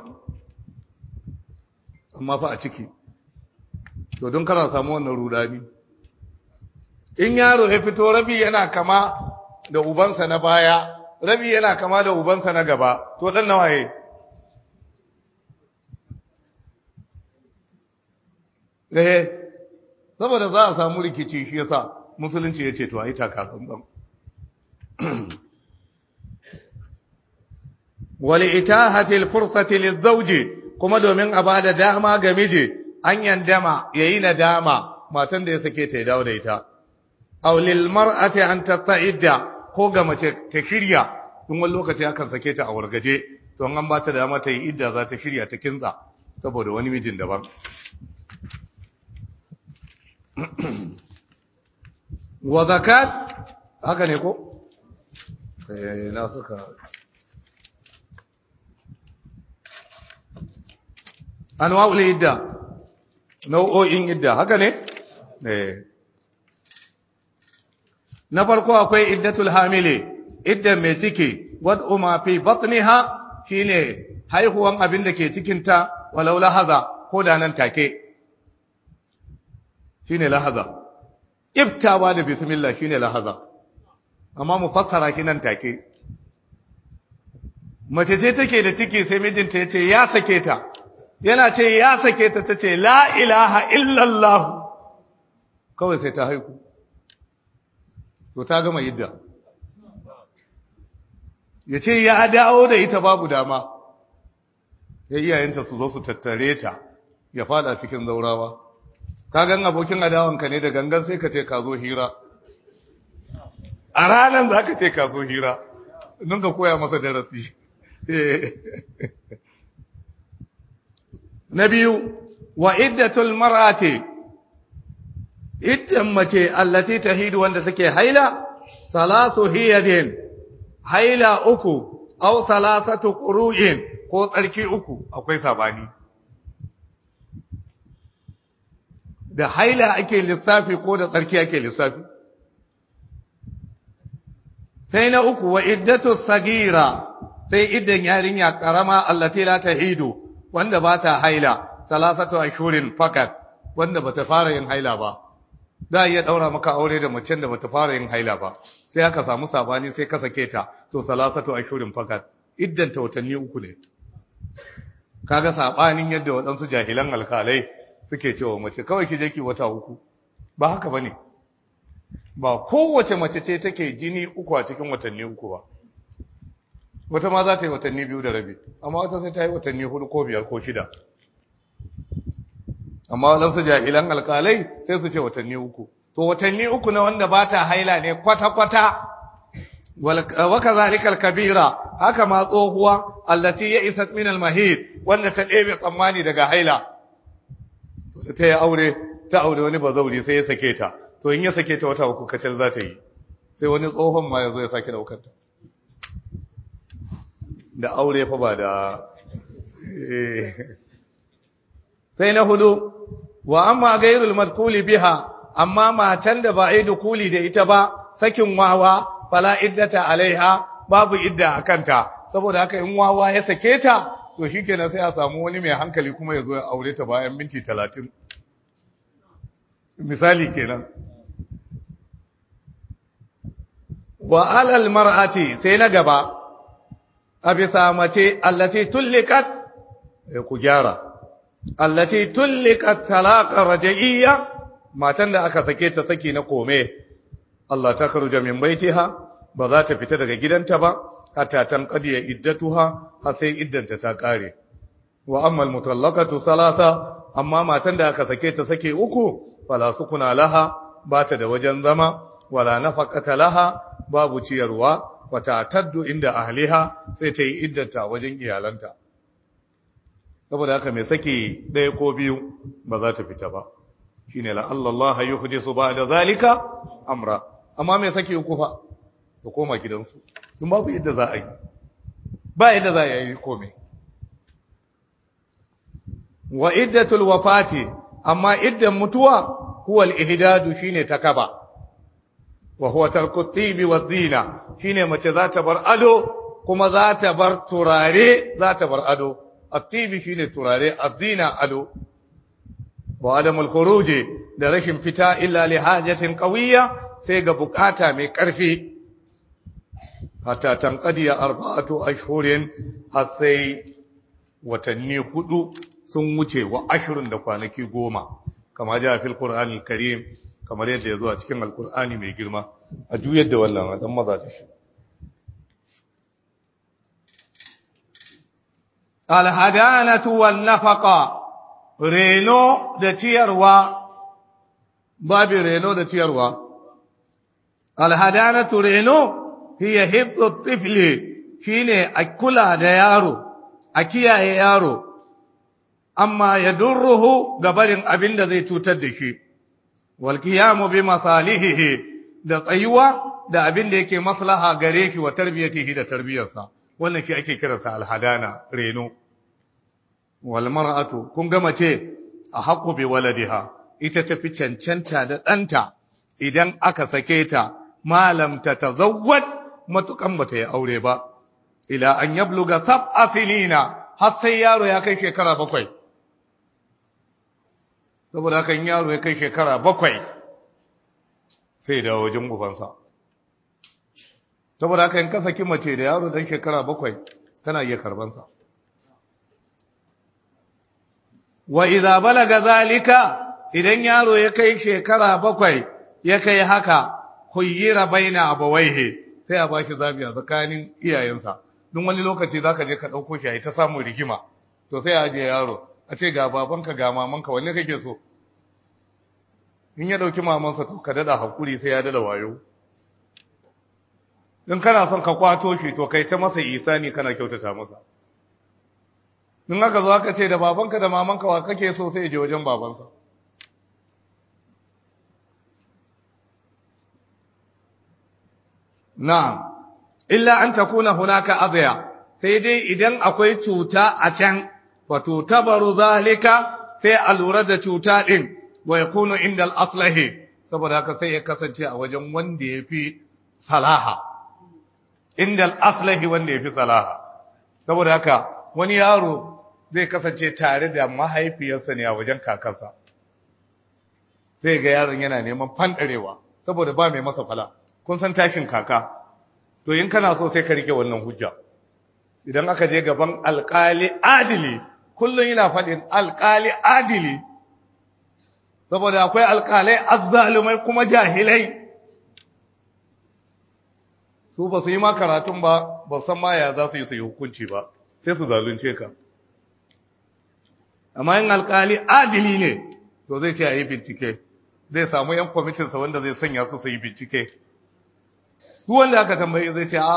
amma fa a ciki to don kana samu wannan rudani in yaro ya fito rabi yana kama da ubansa na baya rabi yana kama da ubansa na gaba to dan nawaye saboda za a samu rikici shi yasa musulunci ya ce to ayi taka tsantsan wali itahatil fursati lizawji kuma domin a bada dama ga miji an yandama yayi nadama matan da ya sake ta ya dawo da ita aw lil mar'ati an tata'idda ko ga mace ta shirya tun wani lokaci akan sake ta a wargaje to an ba ta dama ta yi idda za ta shirya ta kinza saboda wani mijin daban wa zakat haka ne ko na suka anwa'ul idda nau'o'in idda haka ne na farko akwai iddatul hamili idda mai ciki wad'u ma fi batniha shine haihuwan abin da ke cikin ta walau lahaza ko da nan take shine lahaza iftawa da bismillah shine lahaza amma mu fassara shi nan take mace ce take da ciki sai mijinta ya ce ya sake ta yana ce ya sake ta tace la ilaha illallah kawai sai ta haihu to ta gama yidda ya ce ya dawo da ita babu dama ya iyayenta su zo su tattare ta ya fada cikin zaurawa ka gan abokin adawanka ne da gangan sai ka ce ka zo hira a ranar za ka ce ka zo hira nun ka koya masa darasi na biyu wa iddatul mar'ati iddan mace allati tahidu wanda take haila salasu hiyadin haila uku aw salasatu qur'in ko tsarki uku akwai sabani da haila ake lissafi ko da tsarki ake lissafi sai na uku wa iddatu sagira sai iddan yarinya karama allati la tahidu wanda ba ta haila salasatu ashurin fakat wanda bata fara yin haila ba za a iya daura maka aure da macen da bata fara yin haila ba sai aka samu sabani sai ka sake ta to salasatu ashurin fakat iddan ta watanni uku ne kaga sabanin yadda waɗansu jahilan alkalai suke cewa mace kawai ki je ki wata uku ba haka bane ba kowace mace ce take jini uku a cikin watanni uku ba wata ma za ta yi watanni 2 da rabi amma wata sai ta yi watanni 4 ko 5 ko 6 amma wadansu jahilan alkalai sai su ce watanni 3 to watanni 3 na wanda ba ta haila ne kwata-kwata wa kazalika al-kabira haka ma tsohuwa allati ya'isat min al-mahid wanda ta ɗebe tsammani daga haila ta yi aure ta aure wani bazauri sai ya sake ta to in ya sake ta wata 3 kacal za ta yi sai wani tsohon ma ya zo ya sake daukar ta da aure fa ba da sai na hudu wa amma gairul madkuli biha amma matan da ba ai dukuli da ita ba sakin wawa fala iddata alaiha babu idda akanta saboda haka in wawa ya sake ta to shikenan sai a samu wani mai hankali kuma ya zo ya aure ta bayan minti 30 misali kenan wa alal mar'ati sai na gaba a bisa mace allati tullikat ku gyara allati tullikat talaqa raj'iyya matan da aka sake ta saki na kome Allah ta karja min baitiha ba za ta fita daga gidanta ba hatta tanqadiya iddatuha har sai iddanta ta kare wa amma almutallaqatu salasa amma matan da aka sake ta sake uku fala sukuna laha ba ta da wajen zama wala nafaqata laha babu ciyarwa wata taddu inda ahliha sai ta yi iddanta wajen iyalanta saboda haka mai saki ɗaya ko biyu ba za ta fita ba shine la Allah yuhdisu ba'da zalika amra amma mai saki uku fa ta koma gidansu tun babu yadda za a yi ba yadda za a yi komai wa iddatul wafati amma iddan mutuwa huwa al-ihdadu shine takaba wa huwa tarku at-tibi waz-zina shine mace za ta bar ado kuma za ta bar turare za ta bar ado at-tibi shine turare az-zina ado wa adamul khuruj da rashin fita illa li hajatin qawiyya sai ga bukata mai karfi hatta tanqadiya 4 ashhurin har sai watanni 4 sun wuce wa ashirin da kwanaki 10 kama ja fil qur'anil karim kamar yadda ya zo a cikin alkur'ani mai girma a juyar da wannan dan maza da shi alhadanatu wan nafaqa reno da ciyarwa babu reno da ciyarwa alhadanatu reno hiya hibdu tifli shine a kula da yaro a kiyaye yaro amma yadurruhu gabarin abinda zai cutar da shi wal qiyamu bi masalihihi da tsayuwa da abin da yake maslaha gare ki wa tarbiyatihi da tarbiyarsa wannan shi ake kiransa alhadana reno wal mar'atu kun ga mace a haqqu bi waladiha ita tafi cancanta da ɗanta idan aka sake ta malam ta tazawwaj matukan bata yi aure ba ila an yabluga sab'a sinina har sai yaro ya kai shekara 7 saboda kan yaro ya kai shekara 7 sai da wajen ubansa saboda haka in ka saki mace da yaro dan shekara 7 kana iya karbansa wa idza balaga zalika idan yaro ya kai shekara 7 ya kai haka khuyyira baina abawaihi sai a baki zabi a tsakanin iyayensa don wani lokaci zaka je ka dauko shi ai ta samu rigima to sai a je yaro a ce ga babanka ga mamanka wanne kake so in ya dauki mamansa to ka dada hakuri sai ya dada wayo in kana son ka kwato shi to kai ta masa isani kana kyautata masa in aka zo aka ce da babanka da mamanka wa kake so sai ya je wajen babansa na'am illa an takuna hunaka adya sai dai idan akwai cuta a can fa tutabaru zalika sai a lura da cuta din wa yakunu inda al-aslahi saboda haka sai ya kasance a wajen wanda yafi salaha inda al-aslahi wanda yafi salaha saboda haka wani yaro zai kasance tare da mahaifiyarsa ne a wajen kakarsa sai ga yaron yana neman fandarewa saboda ba mai masa fala kun san tashin kaka to in kana so sai ka rike wannan hujja idan aka je gaban alƙali adili kullun yana faɗin alƙali adili saboda akwai alƙalai azzalumai kuma jahilai su ba su yi ma karatun ba ba san ma ya za su yi su yi hukunci ba sai su zalunce ka amma in alƙali adili ne to zai ce a yi bincike zai samu yan kwamitinsa wanda zai sanya su yi bincike duk wanda aka tambaye zai ce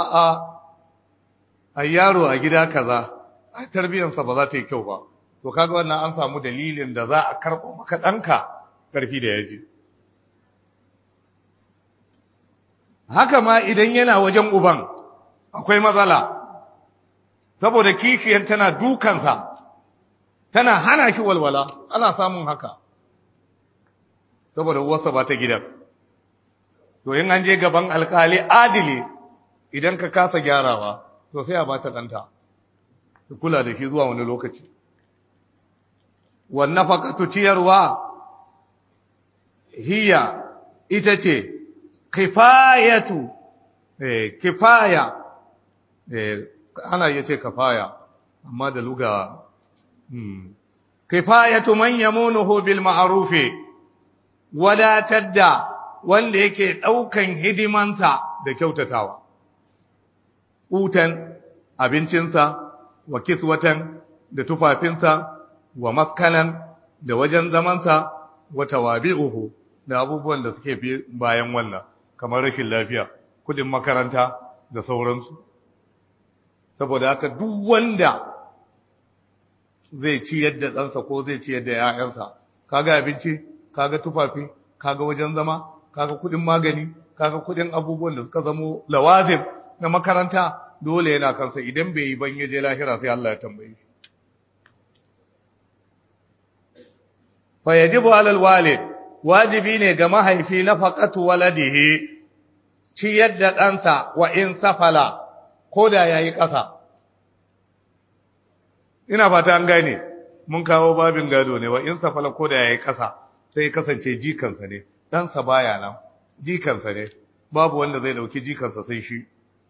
a yaro a gida kaza a tarbiyyarsa ba za ta yi kyau ba to kaga wannan an samu dalilin da za a karɓo maka ɗanka ƙarfi da yaji haka ma idan yana wajen uban akwai matsala saboda kishiyar tana dukansa tana hana shi walwala ana samun haka saboda uwarsa ba ta gidan to in an je gaban alkali adili idan ka kasa gyarawa to sai a ba ta ɗanta ta kula da shi zuwa wani lokaci wannan faƙatu ciyarwa hiya ita ce kifayatu kifaya ana iya ce kafaya amma da luga kifayatu man yamunuhu bil ma'ruf wadatar da wanda yake daukan hidimansa da kyautatawa utan abincinsa wa kiswatan da tufafinsa wa maskanan da wajen zamansa wa tawabi'uhu da abubuwan da suke fi bayan wannan kamar rashin lafiya kudin makaranta da sauransu saboda haka duk wanda zai ci yadda ɗansa ko zai ci yadda ‘ya'yansa kaga abinci kaga tufafi kaga wajen zama kaga kudin magani kaga kudin abubuwan da suka zamo lawazim na makaranta dole yana kansa idan bai yi ban yaje lahira sai Allah ya tambaye shi fa yajibu alal walid wajibi ne ga mahaifi nafaqatu waladihi ci yadda ɗansa wa in safala ko da yayi ƙasa ina fata an gane mun kawo babin gado ne wa in safala ko da yayi ƙasa sai kasance jikansa ne ɗansa baya nan jikansa ne babu wanda zai dauki jikansa sai shi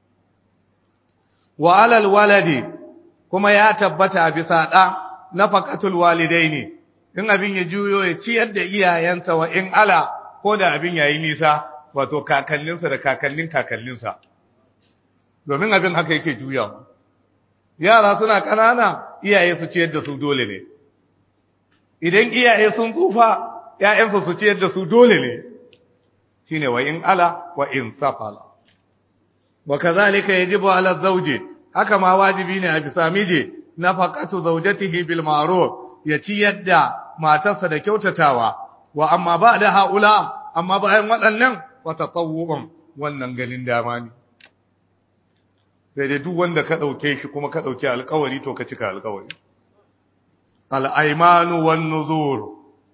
wa alal waladi kuma ya tabbata bisa ɗa nafaqatul walidaini in abin ya juyo ya ciyar da iyayensa wa in ala ko da abin yayi nisa wato kakanninsa da kakanninsa domin abin haka yake juyawa yara suna kanana iyaye su ciyar da su dole ne idan iyaye sun tsufa ƴaƴansu su ciyar da su dole ne shine wa in ala wa in safala wa kazalika yajibu ala zawji haka ma wajibi ne a bisa miji nafaqatu zawjatihi bil ma'ruf ya ciyar da matarsa da kyautatawa wa amma ba'da haula amma bayan waɗannan wa tatawwu'un wannan ganin dama ne sai dai duk wanda ka dauke shi kuma ka dauki alƙawari to ka cika alƙawari al-aymanu wan nuzur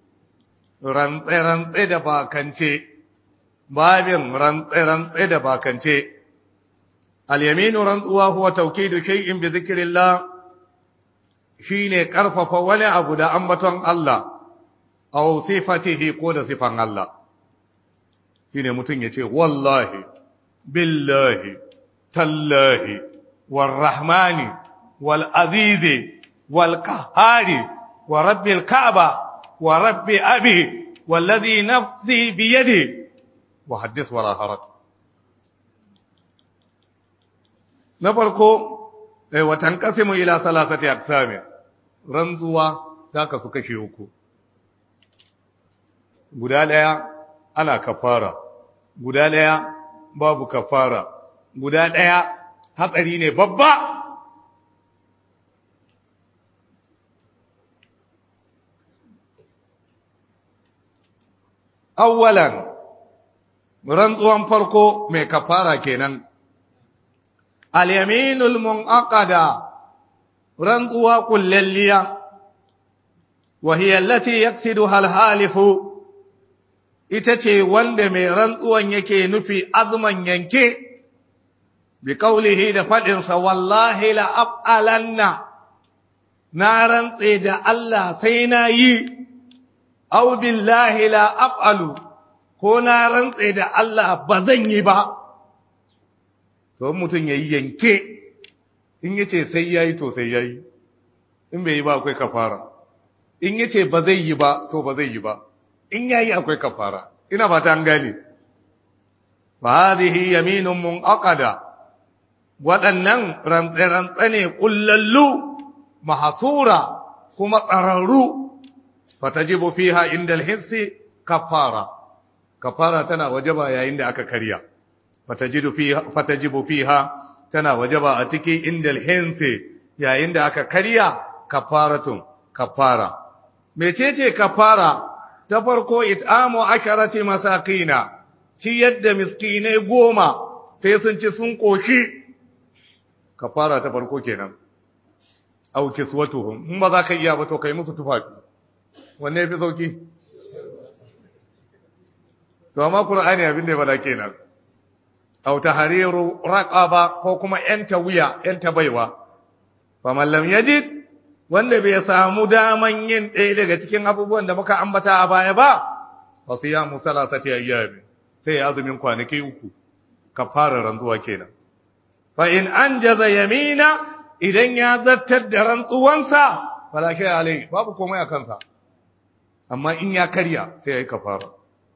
rantse da bakance babin rantse da bakance al-yaminu rantsuwa huwa tawkidu shay'in bi dhikrillah shine karfafa wani abu da ambaton Allah aw sifatihi ko da sifan Allah shine mutun yace wallahi billahi tallahi warrahmani wal azizi wal qahhari wa rabbil ka'ba wa rabbi abi والذي نفسي بيده وحدث ولا حرج na farko watan kasimu ila salasati aqsami ranzuwa ta kasu kashe uku guda daya ana kafara guda daya babu kafara guda daya hatsari ne babba awwalan rantsuwan farko mai kafara kenan al-yaminul munaqada rantsuwa kullalliya wa hiya allati yaqsiduha al-halifu ita ce wanda mai rantsuwan yake nufi azman yanke bi qawlihi da fadin sa wallahi la af'alanna na rantse da Allah sai na yi aw billahi la af'alu ko na rantse da Allah ba zan yi ba to mutum yayi yanke in yace sai yayi to sai yayi in bai yi ba akwai kafara in yace ba zai yi ba to ba zai yi ba in yayi akwai kafara ina fata an gane fa hadhihi yaminun munaqada wadannan rantse ne kullallu mahsura kuma tsararru fatajibu fiha inda al-hissi kafara kafara tana wajaba yayin da aka karya fatajibu fiha tana wajaba a ciki inda al-hissi yayin da aka karya kafaratun kafara mecece kafara ta farko it'amu 10 masakina ci yadda miskinai 10 sai sun ci sun koshi kafara ta farko kenan au kiswatuhum in ba za ka iya ba to kai musu tufafi wanne yafi sauki to amma qur'ani abin da ya bada kenan au tahriru raqaba ko kuma yanta wuya yanta baiwa faman lam yajid wanda bai samu daman yin ɗaya daga cikin abubuwan da muka ambata a baya ba fa siyamu salasati ayyam sai azumin kwanaki 3 kafara rantsuwa kenan fa in anjaza yamina idan ya zartar da rantsuwansa fala shay alai babu komai a kansa amma in ya karya sai yayi kafara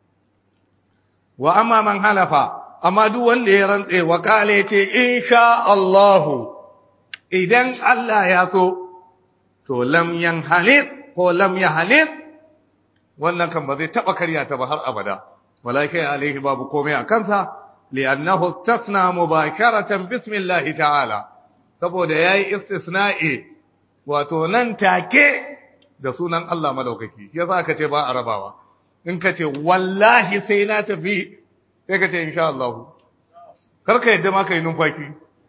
wa amma man halafa amma duk wanda ya rantse wa kale ce insha Allah idan Allah ya so to lam yanhalid ko lam yahalid wannan kan ba zai taba karya ta ba har abada wala shay alaihi babu komai a kansa li'annahu istasna mubasharatan bismillah ta'ala saboda yayi istisna'i wato nan take da sunan Allah madaukaki yasa aka ce ba a rabawa in ka ce wallahi sai na tafi sai ka ce insha Allah karka yadda ma kai numfashi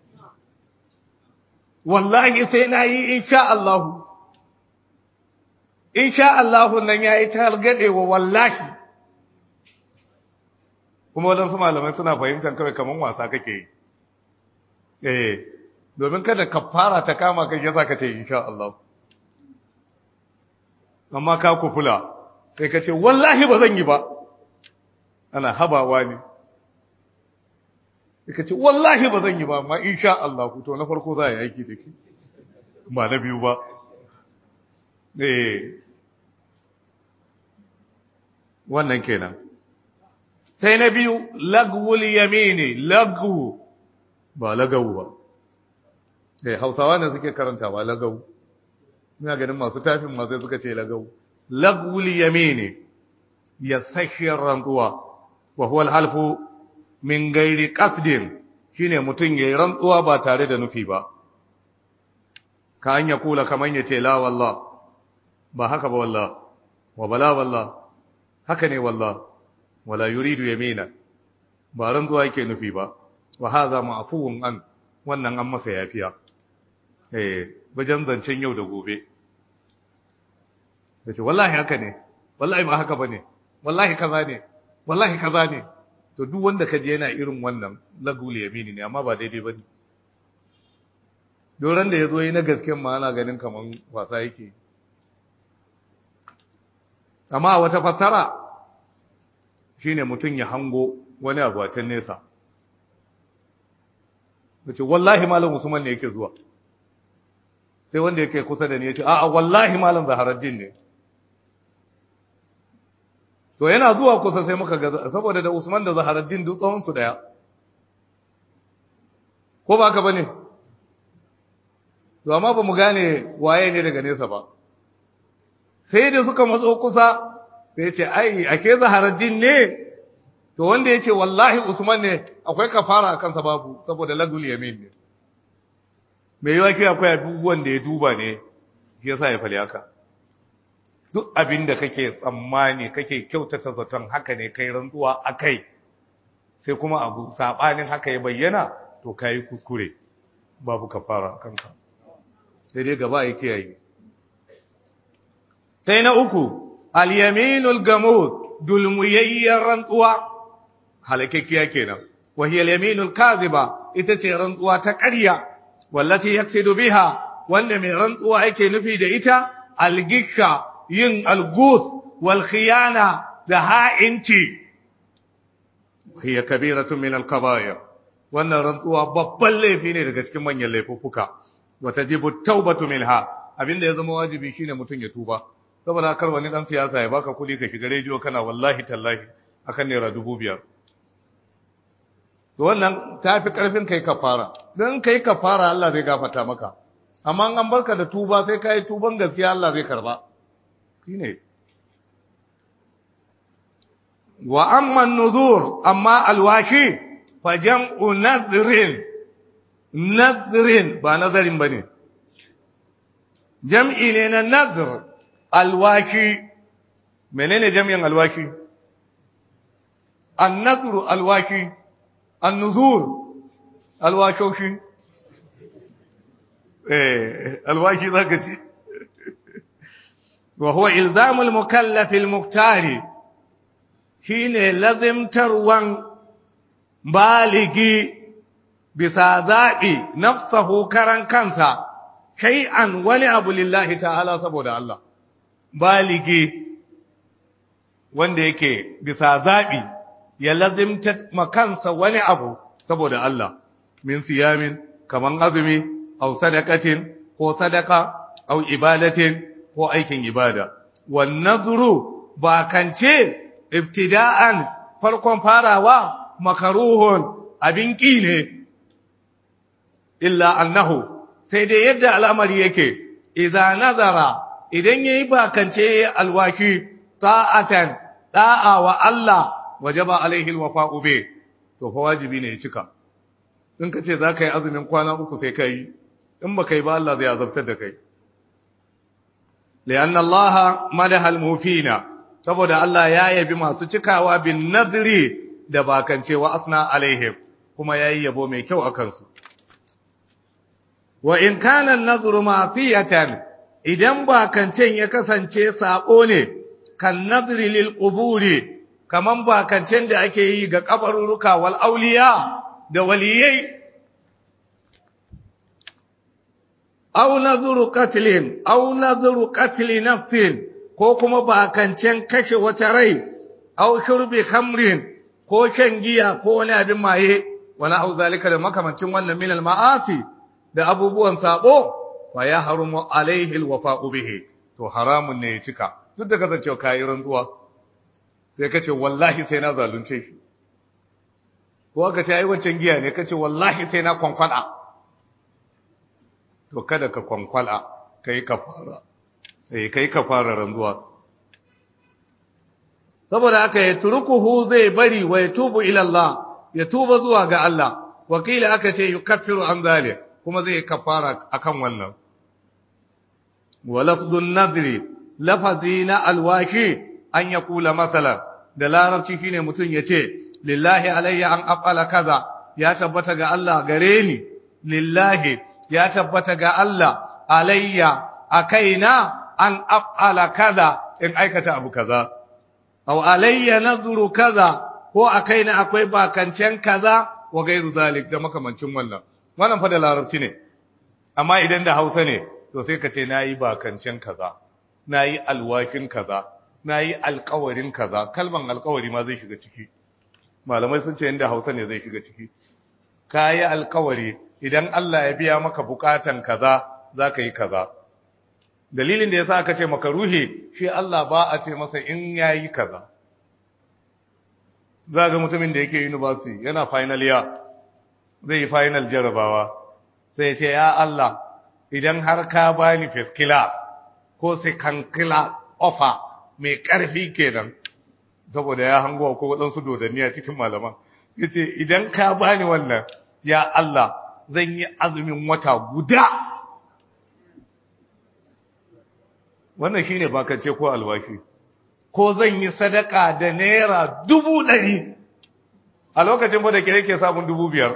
wallahi sai na yi insha Allah nan yayi targade wa wallahi kuma wadansu malamai suna fahimtar kawai kaman wasa kake yi domin kada kafara ta kama kai yasa ka ce insha Allah amma ka kufula sai ka ce wallahi ba zan yi ba ana habawa ne sai ka ce wallahi ba zan yi ba amma insha Allah to na farko za a yi aiki da ke ba na biyu ba wannan kenan sai na biyu lagwul yamini lagwu ba lagawu ba Hausawa ne suke karantawa lagawu ina ganin masu tafin masu suka ce lagawu lagwul yamini yasashir rantsuwa wa huwa alhalfu min gairi qasdin shine mutun yayin rantsuwa ba tare da nufi ba ka an ya kula kaman yace la wallah ba haka ba wallah wa bala wallah haka ne wallah wala yuridu yamina ba rantsuwa yake nufi ba wa hadha ma'fuun an wannan an masa yafiya wajen zancen yau da gobe yace wallahi haka ne wallahi ba haka bane wallahi kaza ne wallahi kaza ne to duk wanda kaje yana irin wannan lagul yamini ne amma ba daidai bane doran da yazo yi na gaskiya ma ana ganin kaman wasa yake amma wata fassara shine mutun ya hango wani abu a can nesa yace wallahi malam Usman ne yake zuwa sai wanda yake kusa da ni yace a'a wallahi malam Zaharaddin ne to yana zuwa kusa sai muka ga saboda da Usman da Zaharaddin duk tsawon su daya ko ba ka bane to amma ba mu gane waye ne daga nesa ba sai da suka matso kusa sai ya ce ai ake Zaharaddin ne to wanda yace wallahi Usman ne akwai kafara a kansa babu saboda lagul yamin ne me yawa ke akwai abubuwan da ya duba ne shi yasa ya fali haka duk abin da kake tsammani kake kyautata zaton haka ne kai rantsuwa akai sai kuma abu sabanin haka ya bayyana to kai kuskure babu kafara kanka sai dai gaba yake yayi sai na uku al-yaminul gamud dulmuyayyar rantsuwa halakekkiya kenan wa hiya al-yaminul kadhiba ita ce rantsuwa ta ƙarya wallati yaksidu biha wanda mai rantsuwa yake nufi da ita al-gisha yin al-gus wal khiyana da ha'inci hiya kabiratun min al-kaba'ir wannan rantsuwa babban laifi ne daga cikin manyan laifuffuka wa tajibu tawbatu minha abinda ya zama wajibi shine mutun ya tuba saboda kar wani dan siyasa ya baka kudi ka shiga rediyo kana wallahi tallahi akan naira 5,000 to wannan tafi karfin kai kafara dan kai kafara Allah zai gafarta maka amma an barka da tuba sai kai tuban gaskiya Allah zai karba shine wa amma an-nuzur amma alwashi fa jam'u nadrin ba nazarin bane jam'i ne na nadr alwashi menene jami'in alwashi an-nadru alwashi an-nuzur alwashoshi alwashi zaka ci wa huwa ilzamul mukallaf al-muqtari shine lazimtarwan baligi bisa zabi nafsahu karan kansa shay'an wani abu lillahi ta'ala saboda Allah baligi wanda yake bisa zabi ya lazimta makansa wani abu saboda Allah min siyamin kaman azumi aw sadaqatin ko sadaka aw ibadatin ko aikin ibada wan nadru ba kance ibtida'an farkon farawa makaruhun abin ki ne illa annahu sai dai yadda al'amari yake idza nazara idan yayi bakance alwashi ta'atan da'a wa Allah wajaba alaihi alwafa'u bi to fa wajibi ne ya cika in kace zaka yi azumin kwana 3 sai kai in baka yi ba Allah zai azabtar da kai lianna Allah madaha almufina saboda Allah ya yabi masu cikawa bin nadri da bakance wa asna alaihim kuma yayi yabo mai kyau akan su wa in kana an-nadru ma'siyatan idan bakancen ya kasance sabo ne kan nadri lil quburi kaman bakancen da ake yi ga kabaruruka wal auliya da waliyai aw nadru qatlin aw nadru qatli nafsin ko kuma bakancen kashe wata rai aw shurbi khamrin ko shan giya ko wani abin maye wala au zalika da makamancin wannan min al ma'asi da abubuwan sabo wa ya harumu alaihi alwafa'u bihi to haramun ne ya cika duk da kasancewa kai rantsuwa sai kace wallahi sai na zalunce shi ko aka ce ai wancan giya ne kace wallahi sai na kwankwala to kada ka kwankwala kai kafara kai kafara rantsuwa saboda haka ya turukuhu zai bari wa yatubu ila Allah ya tuba zuwa ga Allah wakila aka ce yukaffiru an zalik kuma zai kafara akan wannan wa lafdun nadri lafazina alwashi an yaqula masalan da larabci shine mutum yace lillahi alayya an af'ala kaza ya tabbata ga Allah gare ni lillahi ya tabbata ga Allah alayya akaina an af'ala kaza in aikata abu kaza aw alayya nazuru kaza ko akaina akwai bakancen kaza wa gairu zalik da makamancin wannan fa da larabci ne amma idan da Hausa ne to sai ka ce nayi bakancen kaza nayi alwashin kaza nayi alƙawarin kaza kalman alƙawari ma zai shiga ciki malamai sun ce inda Hausa ne zai shiga ciki kayi alƙawari idan Allah ya biya maka bukatan kaza zaka yi kaza dalilin da yasa aka ce maka ruhi shi Allah ba a ce masa in yayi kaza za ga mutumin da yake university yana final year zai yi final jarabawa sai ya ce ya Allah idan har ka bani first class ko second class offer mai karfi kenan saboda ya hango ko wadansu dodanni a cikin malama yace idan ka bani wannan ya Allah zan yi azumin wata guda wannan shine bakance ko alwashi ko zan yi sadaka da naira 100,000 a lokacin ba da ke yake samun 5,000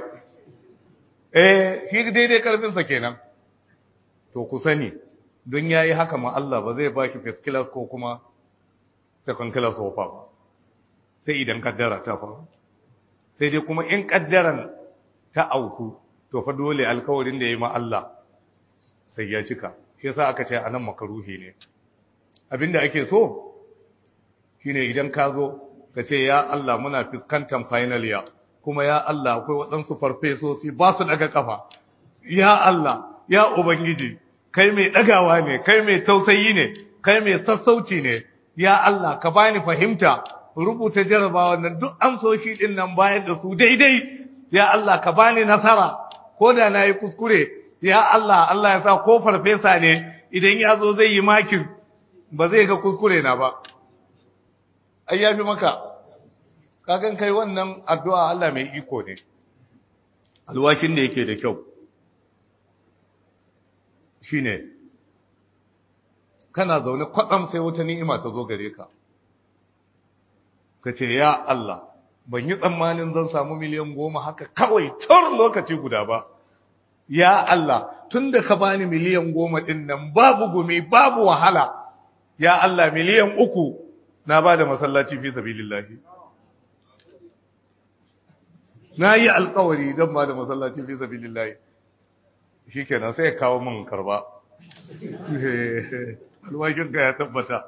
shi daidai karfinsa kenan to ku sani don yayi haka ma Allah ba zai baki first class ko kuma second class offer ba sai idan kaddara ta faru sai dai kuma in kaddaran ta auku to fa dole alkawarin da yayi ma Allah sai ya cika shi yasa aka ce anan makaruhi ne abinda ake so shine idan ka zo ka ce ya Allah muna fuskantar final year kuma ya Allah akwai waɗansu farfesosi ba su daga kafa ya Allah ya ubangiji kai mai dagawa ne kai mai tausayi ne kai mai sassauci ne ya Allah ka bani fahimta rubuta jarabawa nan duk amsoshi din nan bayar da su daidai ya Allah ka bani nasara ko da nayi kuskure ya Allah Allah ya sa ko farfesa ne idan ya zo zai yi makin ba zai ga kuskure na ba ai yafi maka kagan kai wannan addu'a Allah mai iko ne alwashin da yake da kyau shine kana zaune kwatsam sai wata ni'ima ta zo gare ka kace ya Allah ban yi tsammanin zan samu miliyan 10 haka kawai tar lokaci guda ba ya Allah tunda ka bani miliyan 10 din nan babu gumi babu wahala ya Allah miliyan 3 na bada masallaci fi sabilillah na yi alƙawari dan bada masallaci fi sabilillah shikenan sai ya kawo min karba alwashin ka ya tabbata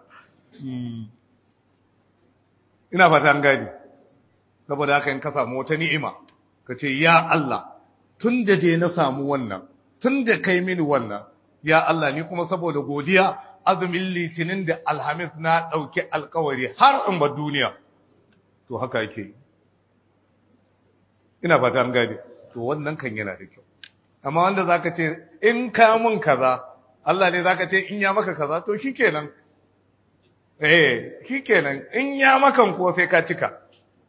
ina fata an gani saboda haka in ka samu wata ni'ima ka ce ya Allah tun da je na samu wannan tun da kai mini wannan ya Allah ni kuma saboda godiya azumin litinin da alhamis na ɗauki alkawari har in ba duniya to haka yake ina fata an gani to wannan kan yana da kyau amma wanda zaka ce in ka mun kaza Allah ne zaka ce in ya maka kaza to shikenan shikenan in ya makan ko sai ka cika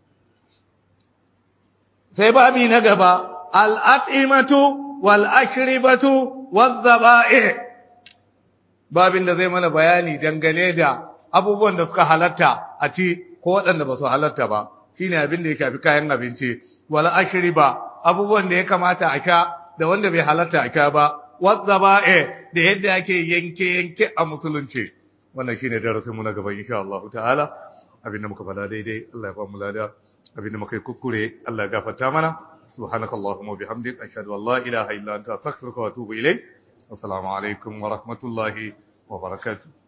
sai babi na gaba al'at'imatu wal ashribatu wal dhaba'i babin da zai mana bayani dangane da abubuwan da suka halatta a ci ko waɗanda ba su halatta ba shine abin da ya shafi kayan abinci wal ashriba abubuwan da ya kamata a sha da wanda bai halatta a sha ba wal dhaba'i da yadda ake yanke a musulunci wannan shine darasin mu na gaba insha Allah ta'ala abinda muka fada daidai Allah ya ba mu lada abinda muka yi kuskure Allah ya gafarta mana subhanakallahumma bihamdik ashhadu an la ilaha illa anta astaghfiruka wa atubu ilayk assalamu alaikum wa rahmatullahi wa barakatuh